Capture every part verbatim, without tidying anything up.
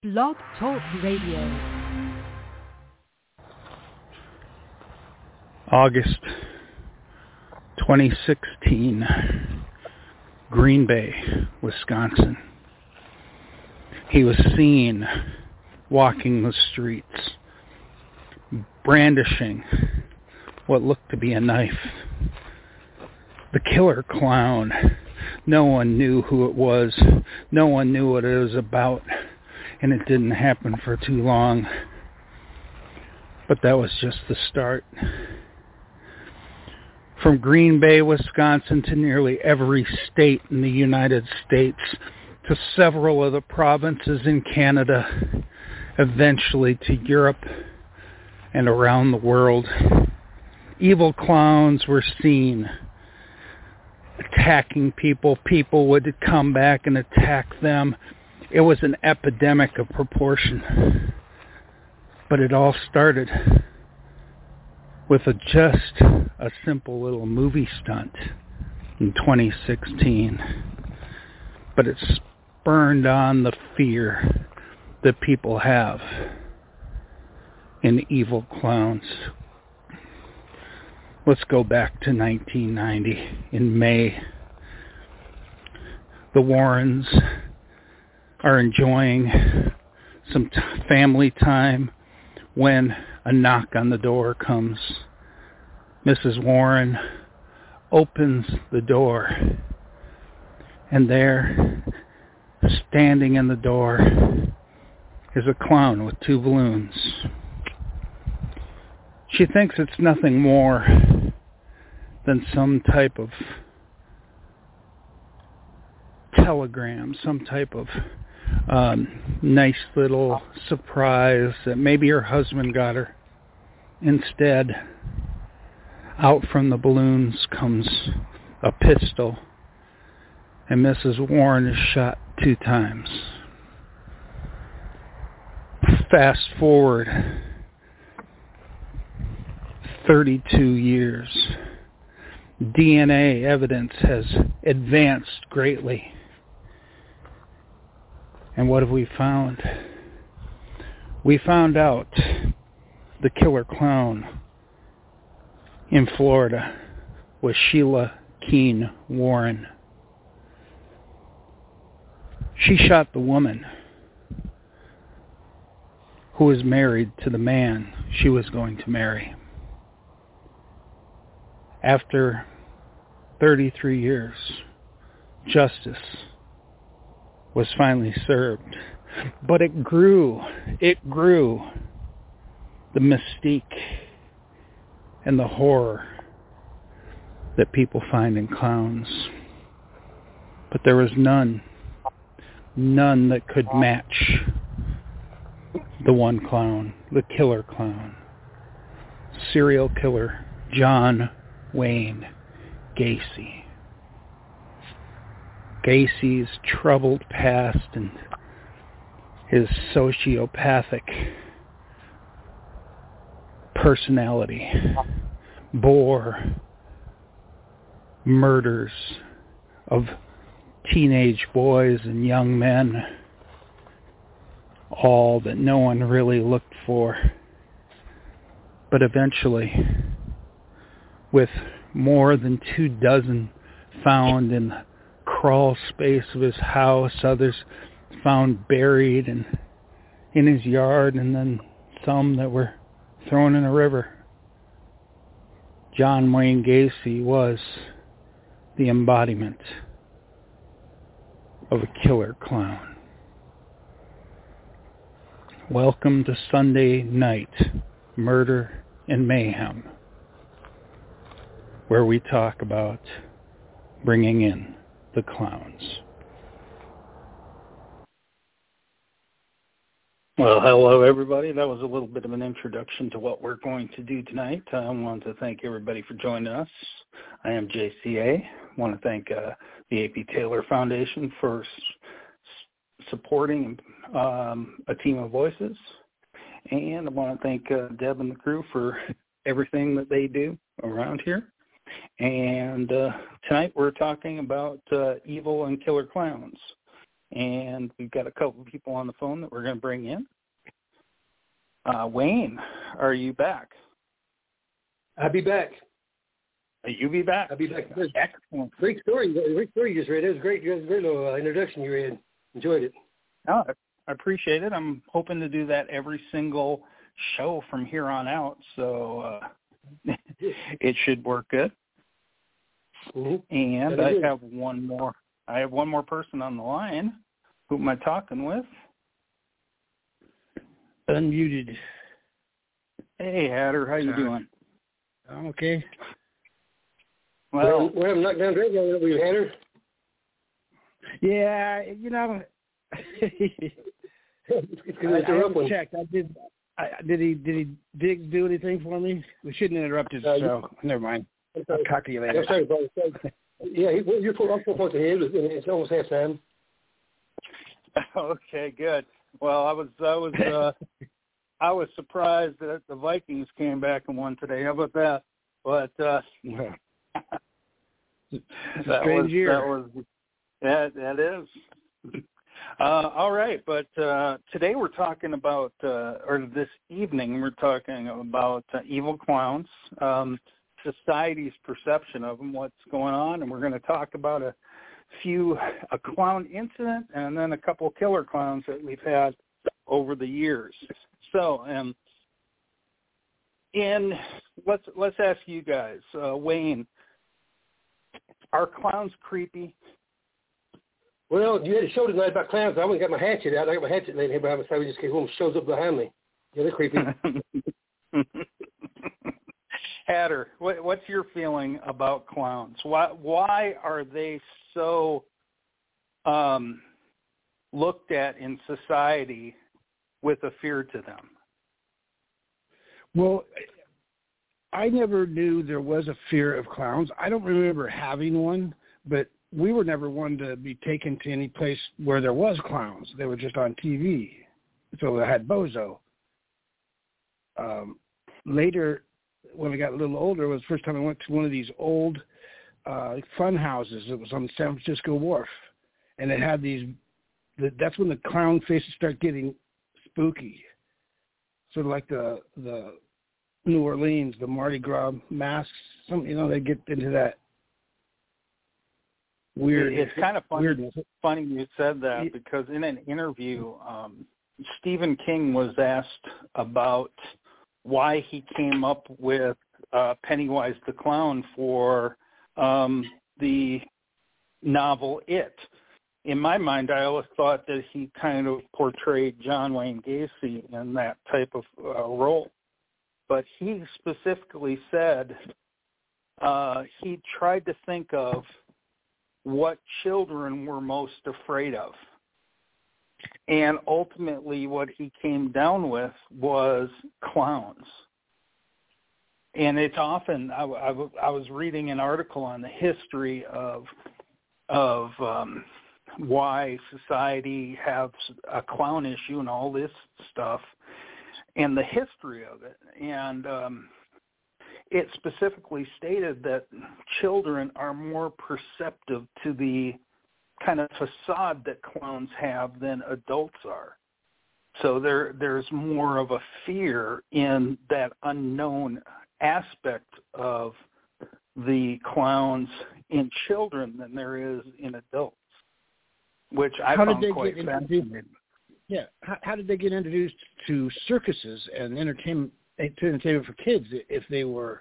Blog Talk Radio. August twenty sixteen, Green Bay, Wisconsin. He was seen walking the streets, brandishing what looked to be a knife. The killer clown. No one knew who it was. No one knew what it was about. And it didn't happen for too long. But that was just the start. From Green Bay, Wisconsin to nearly every state in the United States, to several of the provinces in Canada, eventually to Europe and around the world, evil clowns were seen attacking people. People would come back and attack them. It was an epidemic of proportion. But it all started with a just a simple little movie stunt in twenty sixteen. But it spurned on the fear that people have in evil clowns. Let's go back to nineteen ninety. In May, the Warrens are enjoying some t- family time when a knock on the door comes. Missus Warren opens the door, and there, standing in the door, is a clown with two balloons. She thinks it's nothing more than some type of telegram, some type of um, nice little surprise that maybe her husband got her. Instead, out from the balloons comes a pistol, and Missus Warren is shot two times. Fast forward thirty-two years. D N A evidence has advanced greatly. And what have we found? We found out the killer clown in Florida was Sheila Keene Warren. She shot the woman who was married to the man she was going to marry. After thirty-three years, justice was finally served. But it grew, it grew, the mystique and the horror that people find in clowns. But there was none, none that could match the one clown, the killer clown, serial killer John Wayne Gacy. Gacy's troubled past and his sociopathic personality bore murders of teenage boys and young men, all that no one really looked for. But eventually, with more than two dozen found in the crawl space of his house, others found buried and in his yard, and then some that were thrown in a river, John Wayne Gacy was the embodiment of a killer clown. Welcome to Sunday Night Murder and Mayhem, where we talk about bringing in the clowns. Well, hello everybody. That was a little bit of an introduction to what we're going to do tonight. I want to thank everybody for joining us. I am J C A. I want to thank uh, the A P Taylor Foundation for s- supporting um, a team of voices. And I want to thank uh, Deb and the crew for everything that they do around here. And uh, tonight we're talking about uh, evil and killer clowns. and we've got a couple of people on the phone that we're going to bring in. Uh, Wayne, are you back? I'll be back. You be back. I'll be back. Excellent. Great story. Great story you just read. It was great. It was a great little uh, introduction you read. Enjoyed it. Oh, I appreciate it. I'm hoping to do that every single show from here on out, so uh, it should work good. Mm-hmm. And I have one more. I have one more person on the line. Who am I talking with? Unmuted. Hey, Hatter, how you doing? I'm okay. Well, we're having knockdown radio over you, Hatter. Yeah, you know, it's I, I haven't checked. I did. I, did he? Did he Diggs do anything for me? We shouldn't interrupt his uh, show. You, Never mind. I'll talk to you later. I'm sorry, brother. Yeah, he, you're four, four points ahead. It's almost half time. Okay, good. Well, I was, I was, uh, I was surprised that the Vikings came back and won today. How about that? But uh, yeah. that strange was, year. that was, that that is. Uh, all right, but uh, today we're talking about, uh, or this evening we're talking about uh, evil clowns, um, society's perception of them, what's going on, and we're going to talk about a few, a clown incident and then a couple killer clowns that we've had over the years. So, um, in let's let's ask you guys, uh, Wayne, are clowns creepy? Well, you had a show tonight about clowns. I went and got my hatchet out. I got my hatchet laying here behind my side. We just came home, shows up behind me. Yeah, they're creepy. Hatter, what, what's your feeling about clowns? Why why are they so um, looked at in society with a fear to them? Well, I never knew there was a fear of clowns. I don't remember having one, but we were never one to be taken to any place where there was clowns. They were just on T V. So I had Bozo. Um, later, when I got a little older, was the first time I went to one of these old uh, fun houses. It was on the San Francisco Wharf. And it had these, that's when the clown faces start getting spooky. Sort of like the the New Orleans, the Mardi Gras masks. Some, you know, they get into that weird. It's kind of funny, weirdness. funny you said that, because in an interview, um, Stephen King was asked about why he came up with uh, Pennywise the Clown for um, the novel It. In my mind, I always thought that he kind of portrayed John Wayne Gacy in that type of uh, role. But he specifically said uh, he tried to think of what children were most afraid of. And ultimately what he came down with was clowns. And it's often, I, I, I was reading an article on the history of, of um, why society has a clown issue and all this stuff, and the history of it. And um, it specifically stated that children are more perceptive to the kind of facade that clowns have than adults are. So there, there's more of a fear in that unknown aspect of the clowns in children than there is in adults, which I how found did they quite get fascinating. Yeah, how, how did they get introduced to circuses and entertainment, entertainment for kids if they were?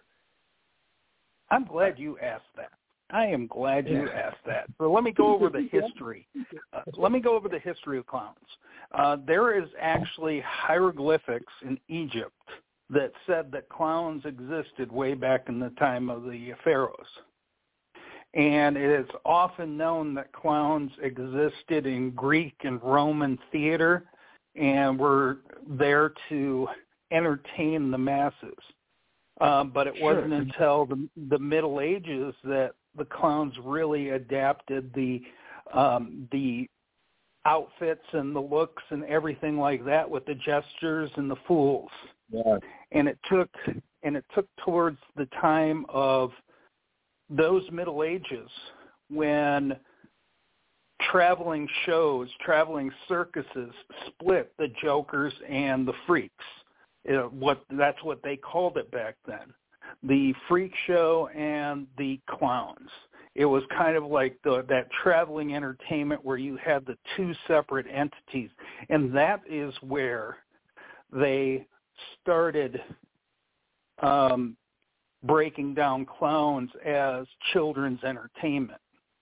I'm glad you asked that. I am glad you asked that. So let me go over the history. Uh, let me go over the history of clowns. Uh, there is actually hieroglyphics in Egypt that said that clowns existed way back in the time of the pharaohs. And it is often known that clowns existed in Greek and Roman theater and were there to entertain the masses. Um, but it wasn't sure. until the, the Middle Ages that the clowns really adapted the um, the outfits and the looks and everything like that with the gestures and the fools. Yeah. And it took and it took towards the time of those Middle Ages when traveling shows, traveling circuses split the jokers and the freaks. It, what that's what they called it back then. The freak show and the clowns. It was kind of like the, that traveling entertainment where you had the two separate entities, and that is where they started um, breaking down clowns as children's entertainment.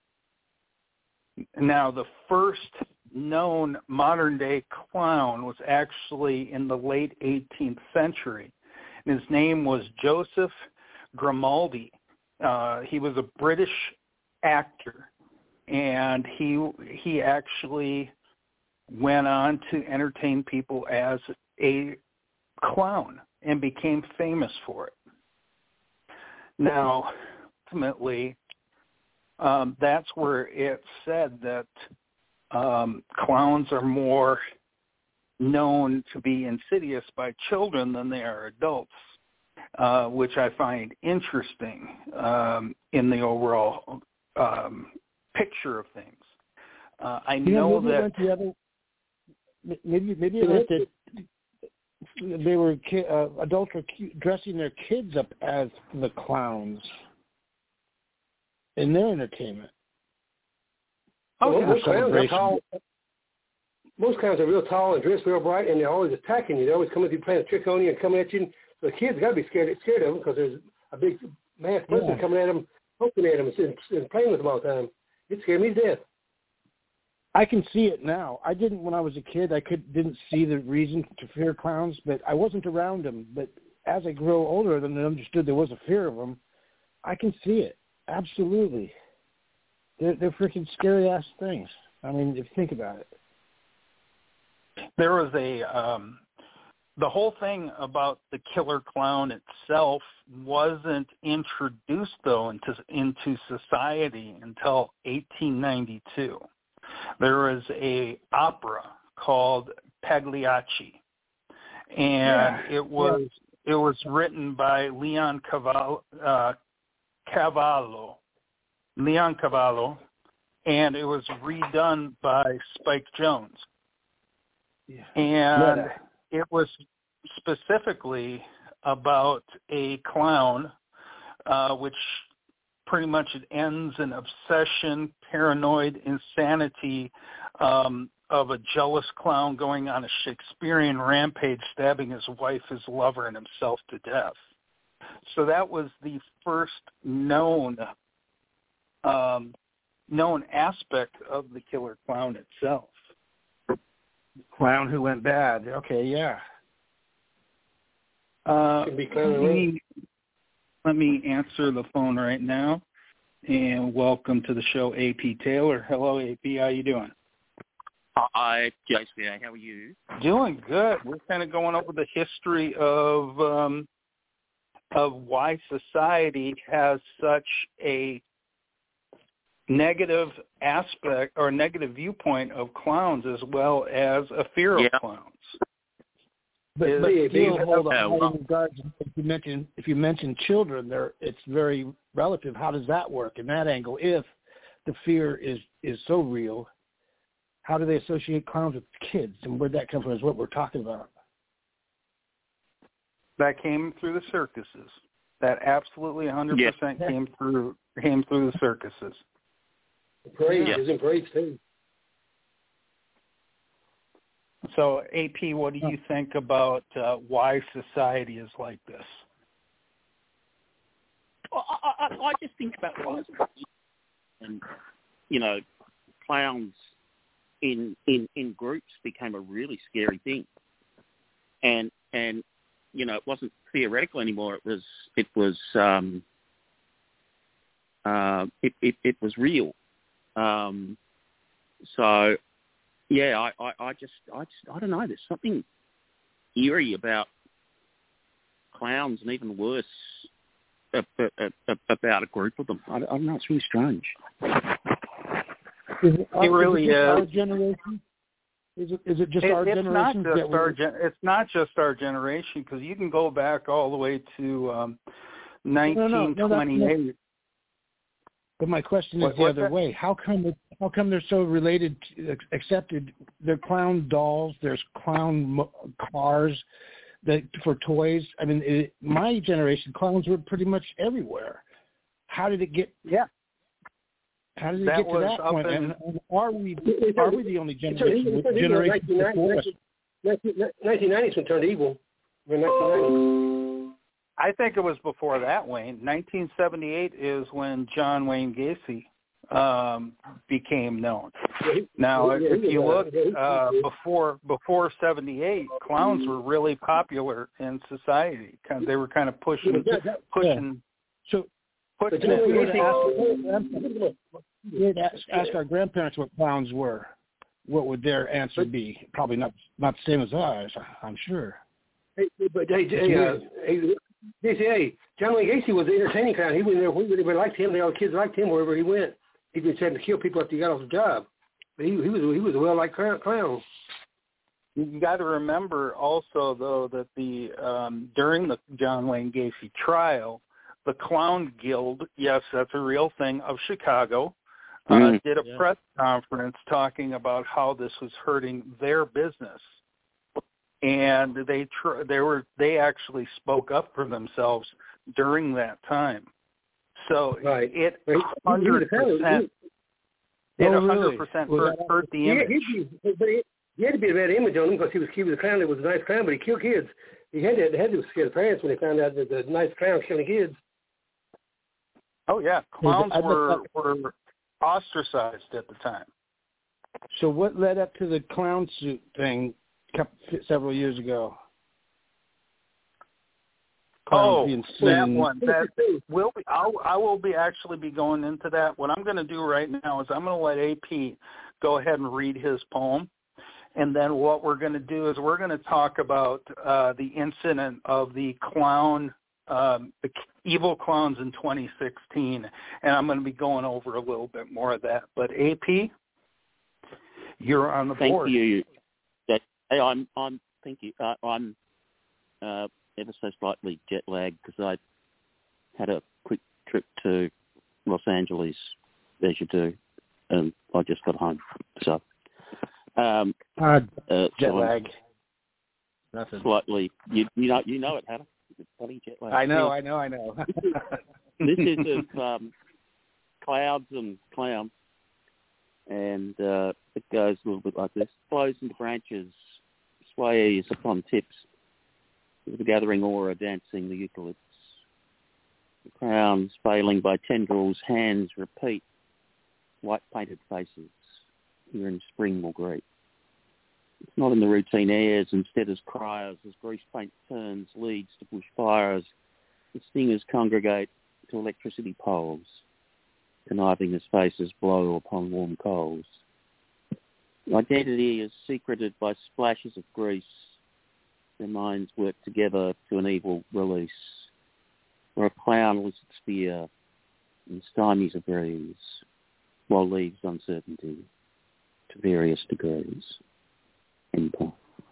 Now, the first known modern-day clown was actually in the late eighteenth century. His name was Joseph Grimaldi. Uh, he was a British actor, and he he actually went on to entertain people as a clown and became famous for it. Now, ultimately, um, that's where it said that um, clowns are more known to be insidious by children than they are adults, uh, which I find interesting um, in the overall um, picture of things. Uh, I you know, know maybe that the other, maybe maybe it was that they were ki- uh, adults were dressing their kids up as the clowns in their entertainment. Oh, yeah. most clowns are tall. Most clowns are real tall and dressed real bright, and they're always attacking you. They're always coming through, playing a trick on you and coming at you. So the kids got to be scared scared of them because there's a big masked person yeah. coming at them, poking at them, and, and playing with them all the time. It scared me to death. I can see it now. I didn't when I was a kid. I could didn't see the reason to fear clowns, but I wasn't around them. But as I grew older and understood there was a fear of them, I can see it. Absolutely. They're, they're freaking scary-ass things. I mean, if you think about it. There was a, um, the whole thing about the killer clown itself wasn't introduced, though, into, into society until eighteen ninety-two. There was a opera called Pagliacci, and yeah. it was yeah. it was written by Leon Cavallo, uh, Cavallo, Leon Cavallo, and it was redone by Spike Jones. Yeah. And yeah. it was specifically about a clown, uh, which pretty much it ends in obsession, paranoid insanity um, of a jealous clown going on a Shakespearean rampage, stabbing his wife, his lover, and himself to death. So that was the first known um, known aspect of the killer clown itself. Clown who went bad. Okay, yeah. Uh, let, me, let me answer the phone right now. And welcome to the show, A P Taylor. Hello, A P. How you doing? Hi, J C A. How are you? Doing good. We're kind of going over the history of um, of why society has such a negative aspect or negative viewpoint of clowns, as well as a fear yeah. of clowns. But, but still, hold on. In regards, if you mention if you mention children, there it's very relative. How does that work in that angle? If the fear is is so real, how do they associate clowns with kids, and where'd that come from? Is what we're talking about. That came through the circuses. That absolutely one hundred percent yeah. came through came through the circuses. Parades, yeah. in parades too. So, A P, what do you think about uh, why society is like this? Well, I, I, I just think about why, and you know, clowns in in in groups became a really scary thing, and and you know, it wasn't theoretical anymore. It was it was um, uh, it, it it was real. Um, so. Yeah, I, I, I just, I just, I don't know. There's something eerie about clowns, and even worse about a group of them. I, I don't know. It's really strange. Is it, it really is. It is. Our generation? Is it? Is it just it, our it's generation? Not just our gen- it's not just our generation, because you can go back all the way to um, nineteen twenty-eight. No, no, no, no, But my question is what, the other that? way. How come it, how come they're so related, to, accepted? They're clown dolls. There's clown mo- cars that for toys. I mean, it, my generation, clowns were pretty much everywhere. How did it get? Yeah. How did it that get to that point? In, and, and are we are we the only generation? generation before us? nineteen nineties when it turned evil. I think it was before that, Wayne. nineteen seventy-eight is when John Wayne Gacy um, became known. Now, if you look uh, before before seventy-eight, clowns were really popular in society. They were kind of pushing pushing. So, pushing if we were to it. ask, we were to ask, ask our grandparents what clowns were, what would their answer be? Probably not not the same as ours, I'm sure. Hey, but hey, hey, uh, hey, J C A, John Wayne Gacy was the entertaining clown. He went there. Everybody liked him. All the kids liked him wherever he went. He just had to kill people after he got off the job. But he, he was he was a well-liked clown. You got to remember also, though, that the um, during the John Wayne Gacy trial, the Clown Guild, yes, that's a real thing, of Chicago, uh, mm, did a yeah. press conference talking about how this was hurting their business. And they tr- they were they actually spoke up for themselves during that time. So right. it hundred percent it hundred percent hurt, hurt the image. He, he, he, he had to be a bad image on him because he was he was a clown that was a nice clown, but he killed kids. He had to had to scare the parents when they found out that the nice clown killing kids. Oh yeah, clowns were were ostracized at the time. So what led up to the clown suit thing? Several years ago. Oh, that one. That will be. I'll, I will be actually be going into that. What I'm going to do right now is I'm going to let A P go ahead and read his poem, and then what we're going to do is we're going to talk about uh, the incident of the clown, um, the evil clowns in twenty sixteen, and I'm going to be going over a little bit more of that. But A P, you're on the Thank board. Thank you. Hey, I'm, I'm, thank you. Uh, I'm uh, ever so slightly jet lagged because I had a quick trip to Los Angeles, as you do, and I just got home. So, um, uh, uh, jet so lag. Nothing. Slightly, you, you know, you know it, Hannah. It's funny jet lag. I know, I know, I know. This is of um, clouds and clowns. And uh, it goes a little bit like this. Flows into branches, sways upon tips, with the gathering aura dancing the eucalypts. The crowns failing by tendrils, hands repeat, white-painted faces, here in spring will greet. It's not in the routine airs, instead as criers, as grease paint turns, leads to bushfires, the singers congregate to electricity poles, conniving as faces blow upon warm coals. Identity is secreted by splashes of grease. Their minds work together to an evil release, where a clown elicits fear and stymies a breeze, while leaves uncertainty to various degrees. End poem.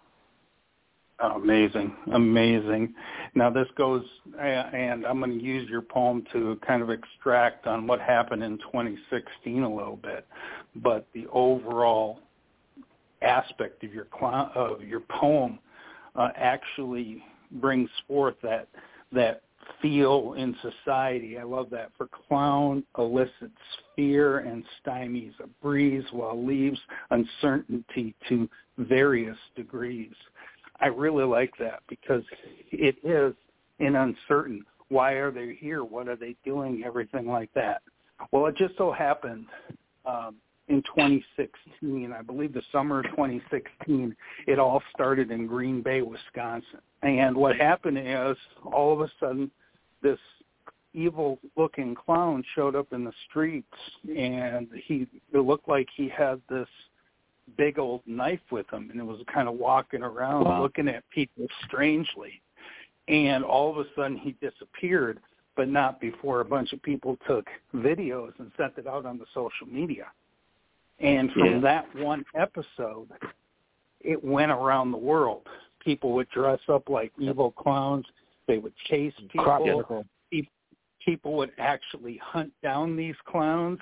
Oh, amazing, amazing. Now this goes, and I'm going to use your poem to kind of extract on what happened in twenty sixteen a little bit, but the overall aspect of your clown, of your poem uh, actually brings forth that that feel in society. I love that. For clown elicits fear and stymies a breeze, while leaves uncertainty to various degrees. I really like that because it is an uncertain. Why are they here? What are they doing? Everything like that. Well, it just so happened um, in twenty sixteen, I believe the summer of twenty sixteen, it all started in Green Bay, Wisconsin. And what happened is all of a sudden this evil-looking clown showed up in the streets, and he it looked like he had this big old knife with him, and it was kind of walking around wow. looking at people strangely. And all of a sudden he disappeared, but not before a bunch of people took videos and sent it out on the social media. And from yeah. that one episode, it went around the world. People would dress up like evil clowns. They would chase people. People would actually hunt down these clowns.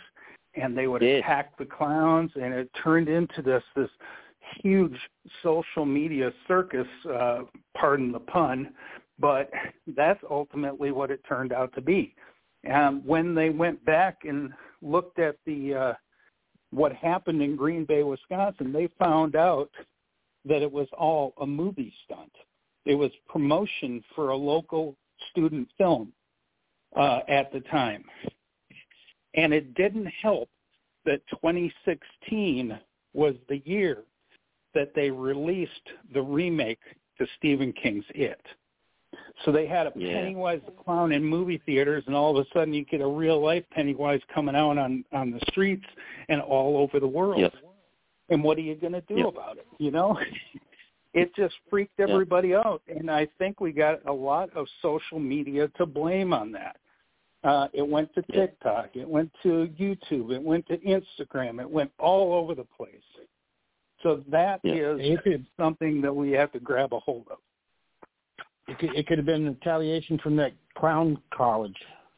and they would yeah. attack the clowns, and it turned into this this huge social media circus, uh, pardon the pun, but that's ultimately what it turned out to be. Um, when they went back and looked at the uh, what happened in Green Bay, Wisconsin, they found out that it was all a movie stunt. It was promotion for a local student film uh, at the time. And it didn't help that twenty sixteen was the year that they released the remake to Stephen King's It. So they had a yeah. Pennywise the Clown in movie theaters, and all of a sudden you get a real-life Pennywise coming out on, on the streets and all over the world. Yep. And what are you going to do yep. about it, you know? It just freaked everybody yep. out, and I think we got a lot of social media to blame on that. Uh, it went to TikTok. It went to YouTube. It went to Instagram. It went all over the place. So that yeah. is could, something that we have to grab a hold of. It could, it could have been retaliation from that clown college.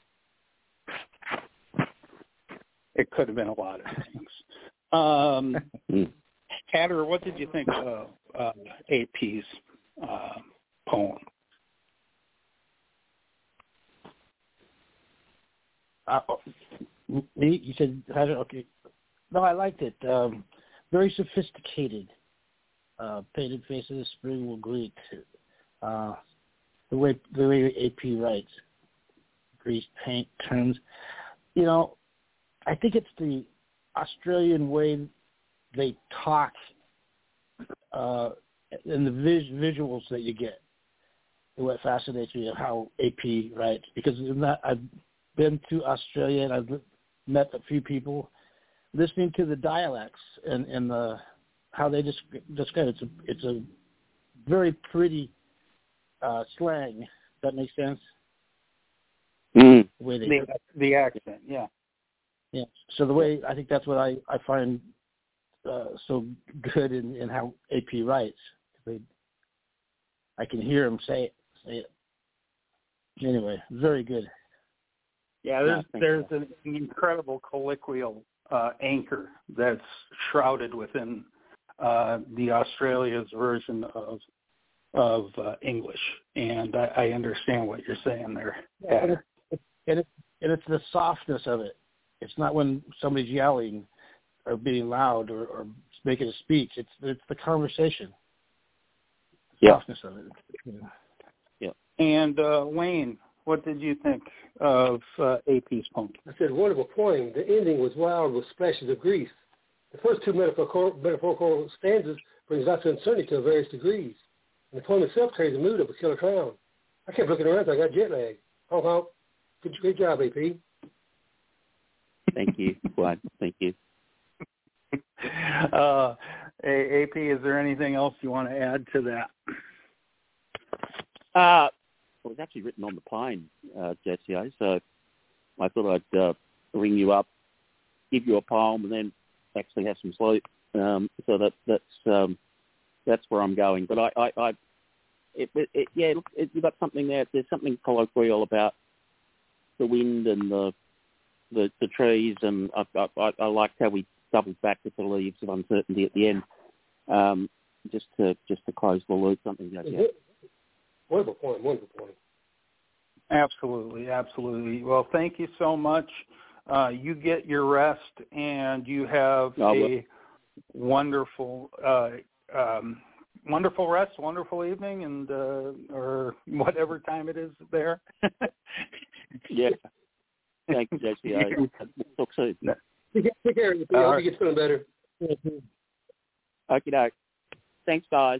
It could have been a lot of things. Um, Hatter, what did you think of uh, A P's uh, poem? Uh, me? You said, okay. No, I liked it. Um, very sophisticated. Uh, painted faces, spiritual Greek. Uh, the way the way A P writes, grease paint terms. You know, I think it's the Australian way they talk uh, and the vis- visuals that you get. What fascinates me of how A P writes, because in that, I've been to Australia and I've met a few people. Listening to the dialects and, and the how they just describe it, it's a, it's a very pretty uh, slang. That makes sense. Mm. The way they the, the accent, yeah, yeah. So the way I think that's what I I find uh, so good in, in how A P writes. They, I can hear him say it. Say it. Anyway, very good. Yeah, there's there's an incredible colloquial uh, anchor that's shrouded within uh, the Australia's version of of uh, English, and I, I understand what you're saying there. Yeah, and, it's, and, it's, and it's the softness of it. It's not when somebody's yelling or being loud or, or making a speech. It's it's the conversation. The yeah. softness of it. Yeah. yeah. And uh, Wayne, what did you think of uh, A P's poem? I said, wonderful poem. The ending was wild with splashes of grease. The first two metaphorical, metaphorical stanzas brings lots of uncertainty to various degrees. And the poem itself carries the mood of a killer clown. I kept looking around, so I got jet lag. Honk, honk. Good, good job, A P. Thank you, Vlad. Thank you. Uh, A P, is there anything else you want to add to that? Uh, well, it was actually written on the plane, uh, J C A, so I thought I'd uh, ring you up, give you a poem, and then actually have some sleep. Um, so that that's um, that's where I'm going. But I, I, I it, it, it, yeah, it, you've got something there. There's something colloquial about the wind and the the, the trees, and I, I, I liked how we doubled back with the leaves of uncertainty at the end, um, just to just to close the loop. Something like that. Wonderful point. Wonderful point. Absolutely, absolutely. Well, thank you so much. Uh, you get your rest, and you have oh, a wonderful, uh, um, wonderful rest, wonderful evening, and uh, or whatever time it is there. Yeah. Thank you, J C A. Talk soon. Take care of you. I hope you get feeling better. Okay, doke. Thanks, guys.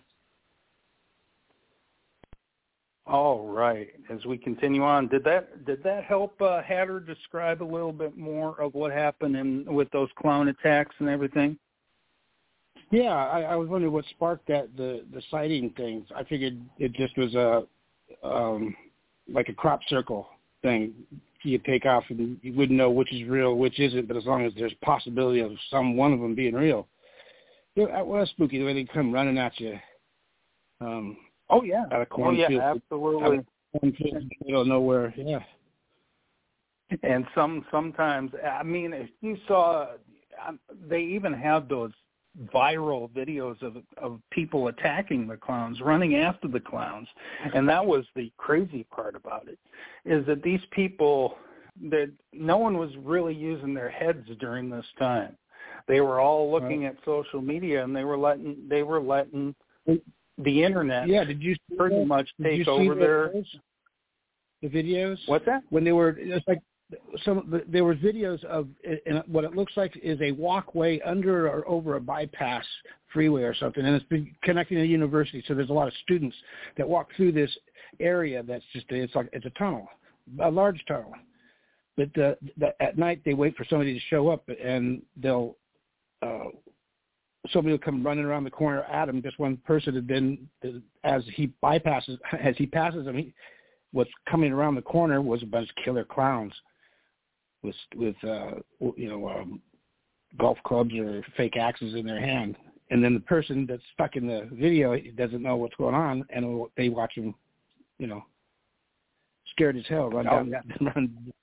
All right. As we continue on, did that did that help uh, Hatter describe a little bit more of what happened in, with those clown attacks and everything? Yeah, I, I was wondering what sparked that the the sighting things. I figured it just was a um, like a crop circle thing. You take off and you wouldn't know which is real, which isn't. But as long as there's possibility of some one of them being real, it was spooky the way they come running at you. Um, Oh yeah. Out of oh yeah, field, absolutely. Out of middle of nowhere. Yeah. and some sometimes, I mean, if you saw, they even had those viral videos of of people attacking the clowns, running after the clowns, and that was the crazy part about it, is that these people, that no one was really using their heads during this time. They were all looking right. at social media, and they were letting they were letting the internet yeah, did you pretty that? much did take over their the videos. What's that? When they were, it's like some there were videos of and what it looks like is a walkway under or over a bypass freeway or something, and it's been connecting to a university. So there's a lot of students that walk through this area. That's just it's like it's a tunnel, a large tunnel. But uh, the, at night they wait for somebody to show up, and they'll. Uh, somebody will come running around the corner at him. Just one person, and then as he bypasses, as he passes him, he, what's coming around the corner was a bunch of killer clowns with with uh, you know um, golf clubs or fake axes in their hand. And then the person that's stuck in the video doesn't know what's going on, and they watch him, you know, scared as hell, run down, oh, yeah. run.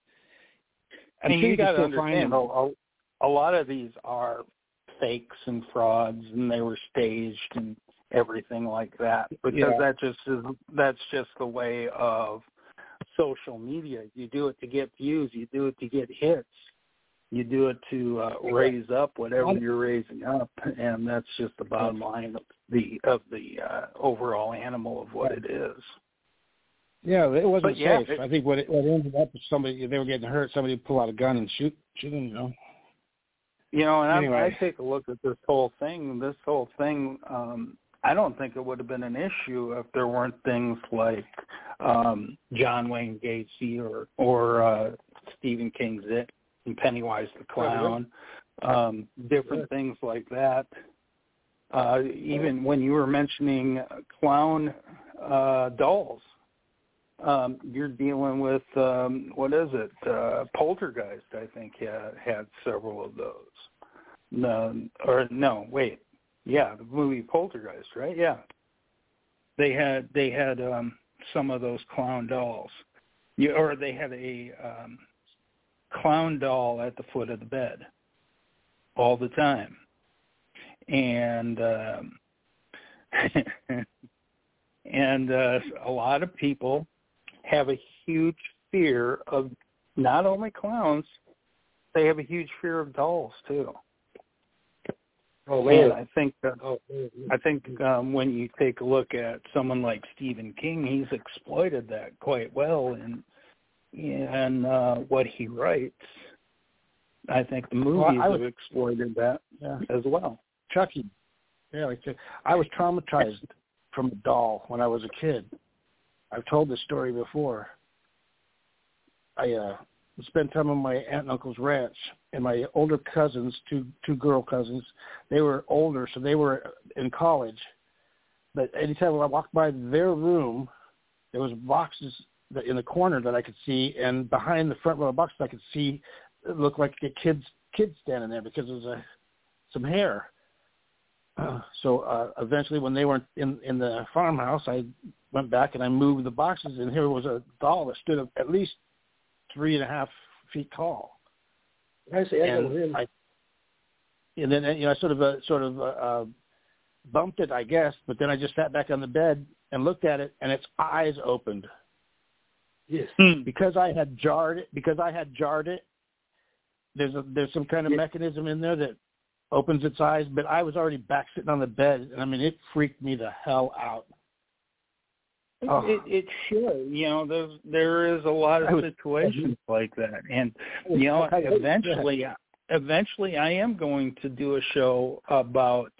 And you got to understand, a, a lot of these are fakes and frauds, and they were staged and everything like that. Because yeah. that just is that's just the way of social media. You do it to get views. You do it to get hits. You do it to uh, raise up whatever you're raising up, and that's just the bottom line of the of the uh, overall animal of what it is. Yeah, it wasn't but yeah, safe. it, I think what it, what ended up was somebody, they were getting hurt, somebody would pull out a gun and shoot shoot them, you know. You know, and anyway. I, I take a look at this whole thing. This whole thing, um, I don't think it would have been an issue if there weren't things like um, John Wayne Gacy or or uh, Stephen King's It and Pennywise the Clown, um, different things like that. Uh, even when you were mentioning clown uh, dolls. Um, you're dealing with, um, what is it, uh, Poltergeist, I think, had, had several of those. No, or no, wait. Yeah, the movie Poltergeist, right? Yeah. They had they had um, some of those clown dolls. You, or they had a um, clown doll at the foot of the bed all the time. And um, and uh, a lot of people have a huge fear of not only clowns, they have a huge fear of dolls too. Oh man, and I think that, oh, I think um, when you take a look at someone like Stephen King, he's exploited that quite well in in uh, what he writes. I think the movies well, was, have exploited that yeah. as well. Chucky, yeah, like I was traumatized from a doll when I was a kid. I've told this story before. I uh, spent time on my aunt and uncle's ranch, and my older cousins, two two girl cousins, they were older, so they were in college. But anytime I walked by their room, there was boxes that in the corner that I could see, and behind the front row of boxes I could see it looked like a kid's kid standing there because there was a, some hair. Uh, so uh, eventually, when they weren't in in the farmhouse, I went back and I moved the boxes, and here was a doll that stood up at least three and a half feet tall. I see. And, I, and then you know, I sort of uh, sort of uh, uh, bumped it, I guess, but then I just sat back on the bed and looked at it, and its eyes opened. Yes. Because I had jarred it. Because I had jarred it. There's a there's some kind of yes. mechanism in there that opens its eyes, but I was already back sitting on the bed, and I mean, it freaked me the hell out. It, oh. it, it should, you know. There's there is a lot of situations like that, and you know, eventually, eventually, I am going to do a show about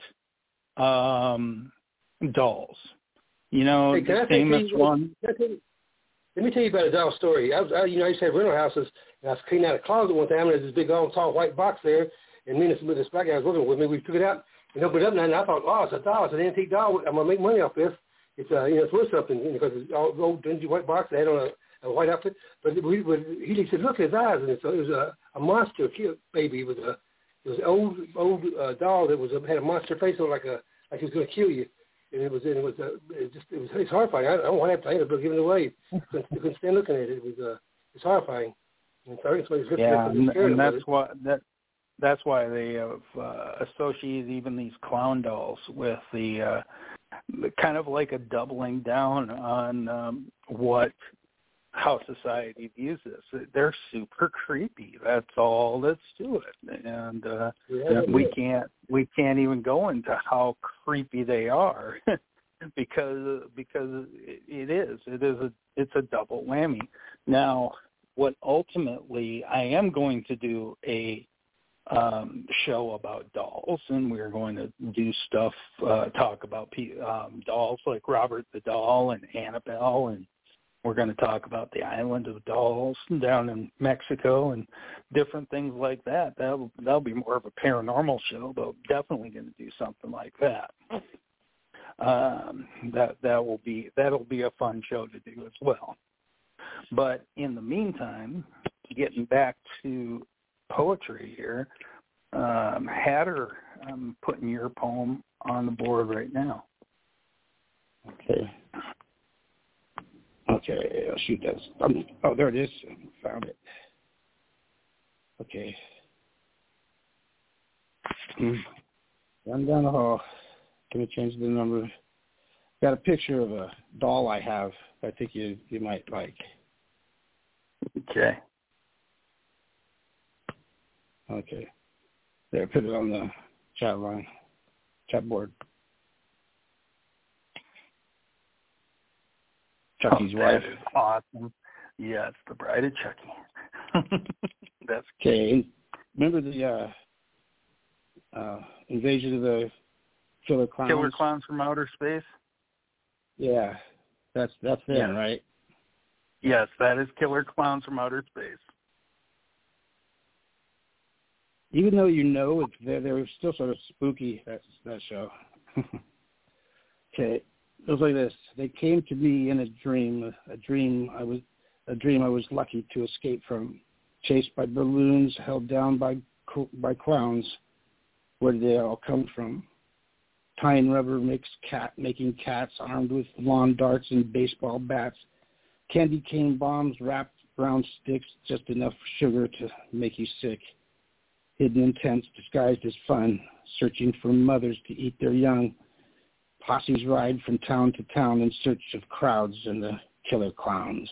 um, dolls. You know, hey, the famous you, one. Let me tell you about a doll story. I was, I, you know, I used to have rental houses, and I was cleaning out a closet one time, and there's this big, old, tall, white box there. And me and this, this black guy was working with me. We took it out and opened it up, and I thought, oh, it's a doll. It's an antique doll. I'm gonna make money off this. It's uh, you know, it's worth something because it's all old dingy white box. They had on a, a white outfit. But we, but he said, look at his eyes, and it, so it was a, a monster baby. It was a, it was an old old uh, doll that was a, had a monster face on, like a like he was gonna kill you. And it was and it was uh, it just it was it's horrifying. I, I don't want to have to. I ended up giving it away. I couldn't, I couldn't stand looking at it. It was uh, it's horrifying. Yeah, and, and that's why that that's why they have uh, associated even these clown dolls with the, uh, the kind of like a doubling down on um, what how society views this. They're super creepy. That's all that's to it, and uh, yeah, we yeah. can't we can't even go into how creepy they are because because it, it is it is a it's a double whammy. Now, what ultimately I am going to do a um, show about dolls, and we're going to do stuff uh, talk about um, dolls like Robert the Doll and Annabelle, and we're going to talk about the Island of Dolls down in Mexico and different things like that. That'll, that'll be more of a paranormal show, but definitely going to do something like that. Um, that that will be that'll be a fun show to do as well. But in the meantime, getting back to poetry here, um, Hatter, I'm putting your poem on the board right now. Okay. Okay, I'll shoot that. Um, oh, there it is. Found it. Okay. Run down the hall. Can we change the number? Got a picture of a doll I have I think you you might like. Okay. Okay. There, put it on the chat line, chat board. Chucky's oh, wife. That is awesome. Yeah, it's the bride of Chucky. That's okay. Remember the uh, uh, invasion of the killer clowns? Killer Clowns from Outer Space? Yeah, that's that's them, yes. right? Yes, that is Killer Clowns from Outer Space. Even though you know it's they they were still sort of spooky, that that show. Okay, it was like this. They came to me in a dream, a dream I was a dream I was lucky to escape from, chased by balloons, held down by by clowns. Where did they all come from? Tying rubber makes cat making cats armed with lawn darts and baseball bats. Candy cane bombs wrapped around sticks, just enough sugar to make you sick. Hidden intents disguised as fun, searching for mothers to eat their young. Posses ride from town to town in search of crowds and the killer clowns.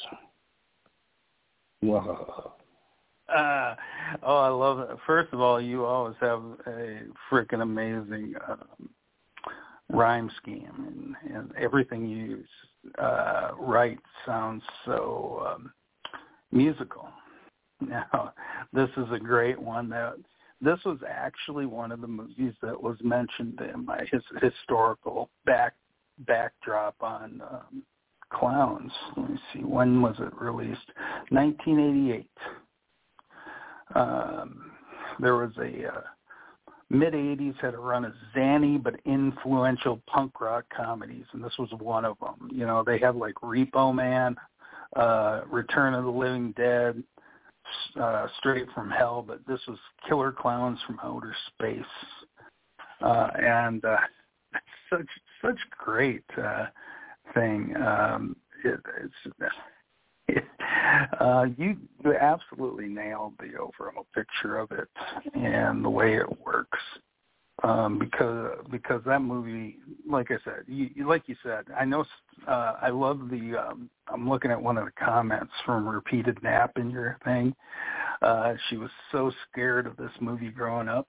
Whoa. Uh, oh, I love it. First of all, you always have a freaking amazing um, rhyme scheme, and, and everything you uh, write sounds so um, musical. Now, this is a great one. That this was actually one of the movies that was mentioned in my his, historical back backdrop on um, clowns. Let me see, when was it released? nineteen eighty-eight. Um, there was a uh, mid-eighties had a run of zany but influential punk rock comedies, and this was one of them. You know, they had like Repo Man, uh, Return of the Living Dead, uh, Straight from Hell, but this was Killer Clowns from Outer Space, uh, and uh, such such great uh, thing. Um, it, it's Uh, you absolutely nailed the overall picture of it and the way it works, um, because because that movie, like I said, you, like you said, I know uh, I love the. Um, I'm looking at one of the comments from Repeated Nap in your thing. Uh, she was so scared of this movie growing up,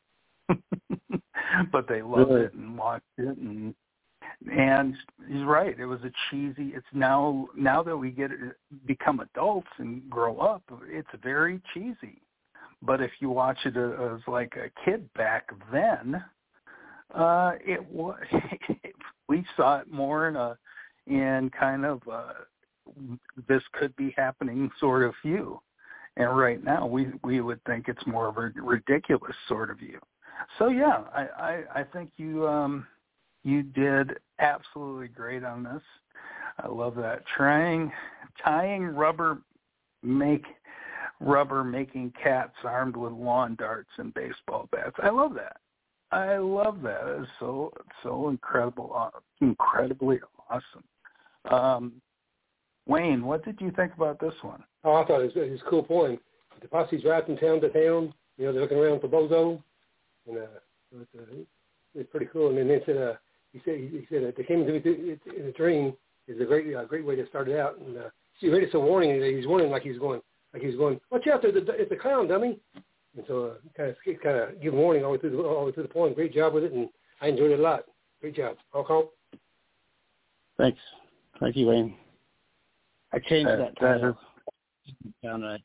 but they loved really? it and watched it and. And he's right. It was a cheesy. It's now now that we get it, become adults and grow up, it's very cheesy. But if you watch it as like a kid back then, uh, it was we saw it more in a in kind of a, this could be happening sort of view. And right now we we would think it's more of a ridiculous sort of view. So yeah, I I, I think you. Um, You did absolutely great on this. I love that. Trying, tying rubber, make rubber making cats armed with lawn darts and baseball bats. I love that. I love that. It's so so incredible, incredibly awesome. Um, Wayne, what did you think about this one? Oh, I thought it was, it was a cool poem. the posse's right from town to town. You know, they're looking around for Bozo, and uh, it was, uh, it's pretty cool. And then they said, uh, he said, he said that they came into it in a dream is a great, uh, great way to start it out. And uh, she read it so warning. He's warning like he's going, like he's going, watch out, there's a, it's a clown, dummy. And so, uh, kind of, kind of give warning all the way through the, all the way through the poem. Great job with it, and I enjoyed it a lot. Great job, Hulk Hulk. Thanks, thank you, Wayne. I changed Uh, that that title. Down right.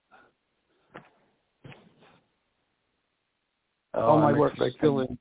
Oh, All my I'm work expecting- still in.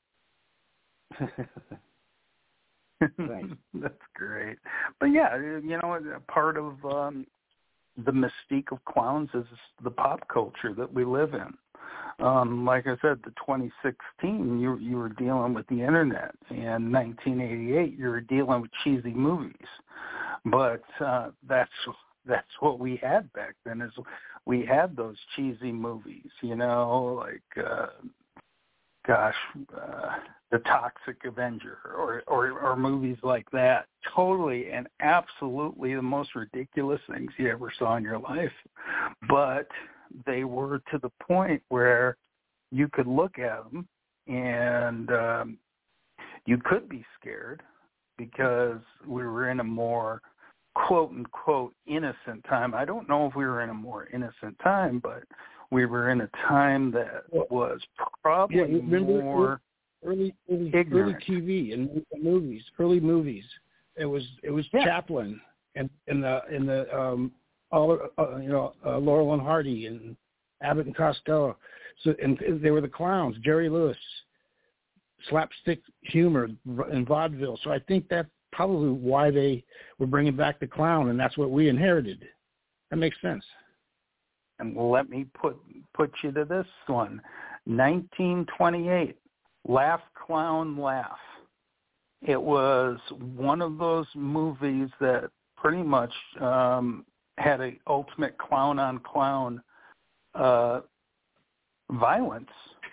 Thanks. That's great. But yeah, you know, part of um, the mystique of clowns is the pop culture that we live in. Um, like I said, the twenty sixteen, you you were dealing with the internet, and nineteen eighty-eight, you were dealing with cheesy movies. But uh, that's that's what we had back then. Is we had those cheesy movies, you know, like uh, gosh, uh, The Toxic Avenger, or, or or movies like that. Totally and absolutely the most ridiculous things you ever saw in your life, but they were to the point where you could look at them and um, you could be scared because we were in a more quote-unquote innocent time. I don't know if we were in a more innocent time, but we were in a time that was probably Yeah, remember more early early, ignorant. early T V and movies, early movies. It was it was Yeah. Chaplin and in the in the um all uh, you know uh, Laurel and Hardy and Abbott and Costello. So and they were the clowns. Jerry Lewis, slapstick humor and vaudeville. So I think that's probably why they were bringing back the clown, and that's what we inherited. That makes sense. And let me put put you to this one. nineteen twenty-eight, Laugh, Clown, Laugh. It was one of those movies that pretty much um, had a ultimate clown-on-clown uh, violence.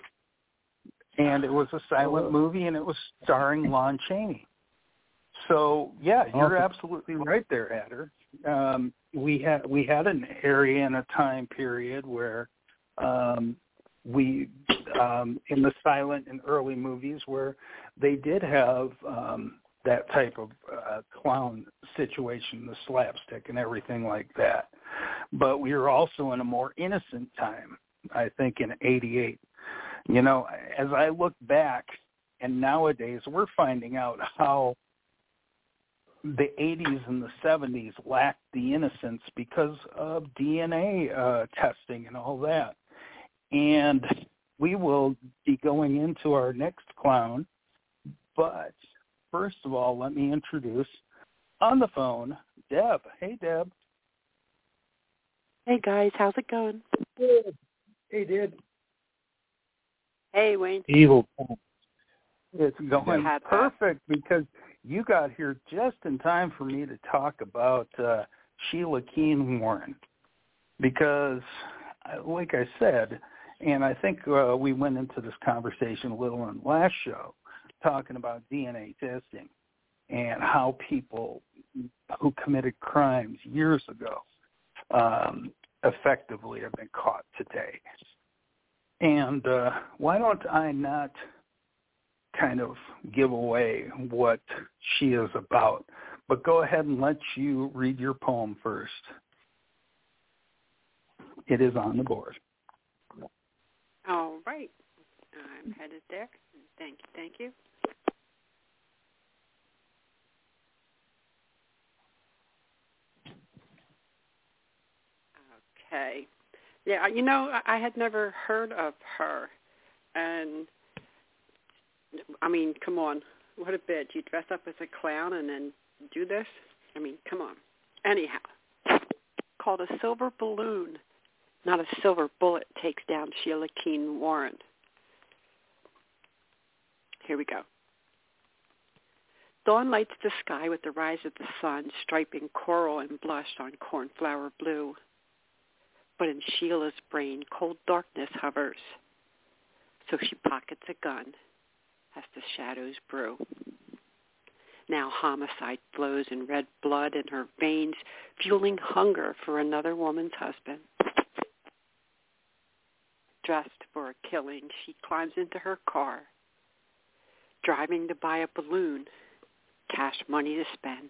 And it was a silent movie, and it was starring Lon Chaney. So, yeah, you're absolutely right there, Adder. Um, we had we had an area and a time period where um, we, um, in the silent and early movies, where they did have um, that type of uh, clown situation, the slapstick and everything like that. But we were also in a more innocent time, I think, in eighty-eight. You know, as I look back, and nowadays we're finding out how the eighties and the seventies lacked the innocence because of D N A uh, testing and all that. And we will be going into our next clown. But first of all, let me introduce on the phone, Deb. Hey, Deb. Hey, guys. How's it going? Hey, Deb. Hey, Wayne. Evil. It's going Had that. perfect because you got here just in time for me to talk about uh, Sheila Keen Warren. Because, like I said, and I think uh, we went into this conversation a little on the last show, talking about D N A testing and how people who committed crimes years ago um, effectively have been caught today. And uh, why don't I not kind of give away what she is about, but go ahead and let you read your poem first. It is on the board. All right. I'm headed there. Thank you. Thank you. Okay. Yeah, you know, I had never heard of her. And, I mean, come on. What a bitch. You dress up as a clown and then do this? I mean, come on. Anyhow, called A Silver Balloon, not a silver bullet, takes down Sheila Keen Warren. Here we go. Dawn lights the sky with the rise of the sun, striping coral and blush on cornflower blue. But in Sheila's brain, cold darkness hovers. So she pockets a gun as the shadows brew. Now homicide flows in red blood in her veins, fueling hunger for another woman's husband. dressed for a killing, she climbs into her car, driving to buy a balloon, cash money to spend.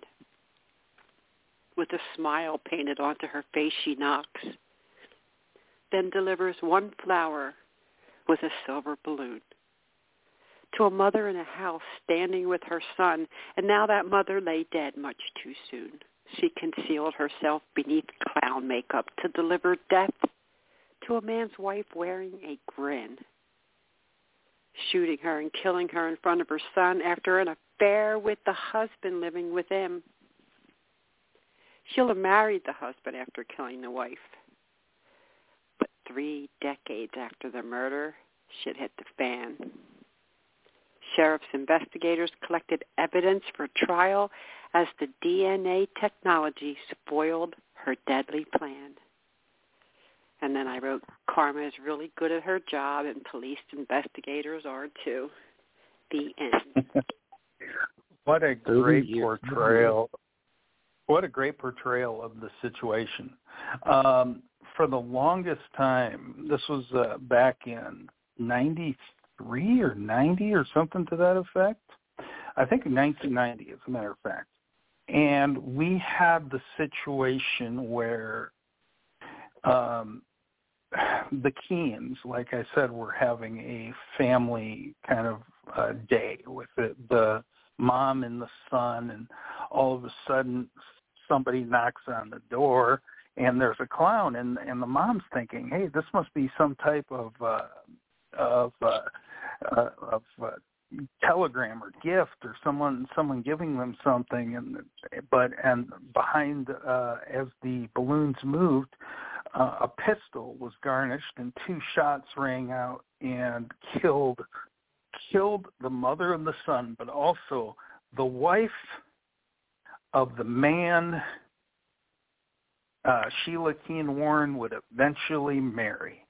With a smile painted onto her face, she knocks, then delivers one flower with a silver balloon to a mother in a house standing with her son, and now that mother lay dead much too soon. She concealed herself beneath clown makeup to deliver death to a man's wife wearing a grin, shooting her and killing her in front of her son after an affair with the husband living with him. She'll have married the husband after killing the wife. But three decades after the murder, shit hit the fan. Sheriff's investigators collected evidence for trial as the D N A technology spoiled her deadly plan. And then I wrote, Karma is really good at her job, and police investigators are too. The end. What a great portrayal. What a great portrayal of the situation. Um, for the longest time, this was uh, back in ninety-three or ninety or something to that effect. I think in nineteen ninety, as a matter of fact. And we had the situation where um, the Keens, like I said, were having a family kind of uh, day with the, the mom and the son, and all of a sudden somebody knocks on the door and there's a clown, and, and the mom's thinking, hey, this must be some type of uh, of uh, uh, of uh, telegram or gift or someone someone giving them something, and but and behind uh, as the balloons moved, uh, a pistol was garnished and two shots rang out and killed killed the mother and the son, but also the wife of the man uh, Sheila Keen Warren would eventually marry.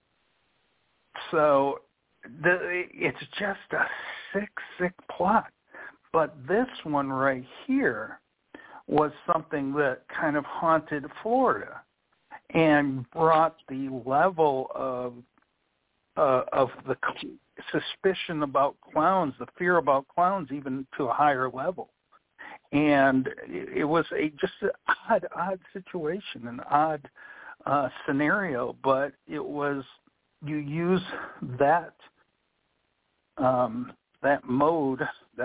So the, it's just a sick, sick plot. But this one right here was something that kind of haunted Florida and brought the level of uh, of the suspicion about clowns, the fear about clowns, even to a higher level. And it was a just an odd, odd situation, an odd uh, scenario, but it was, you use that um, that mode, that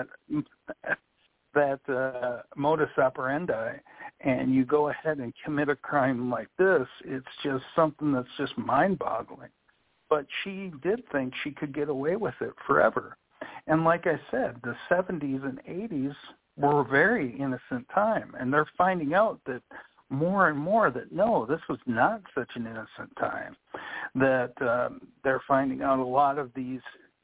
that uh, modus operandi, and you go ahead and commit a crime like this. It's just something that's just mind-boggling. But she did think she could get away with it forever. And like I said, the seventies and eighties were a very innocent time, and they're finding out that more and more that, no, this was not such an innocent time, that um, they're finding out a lot of these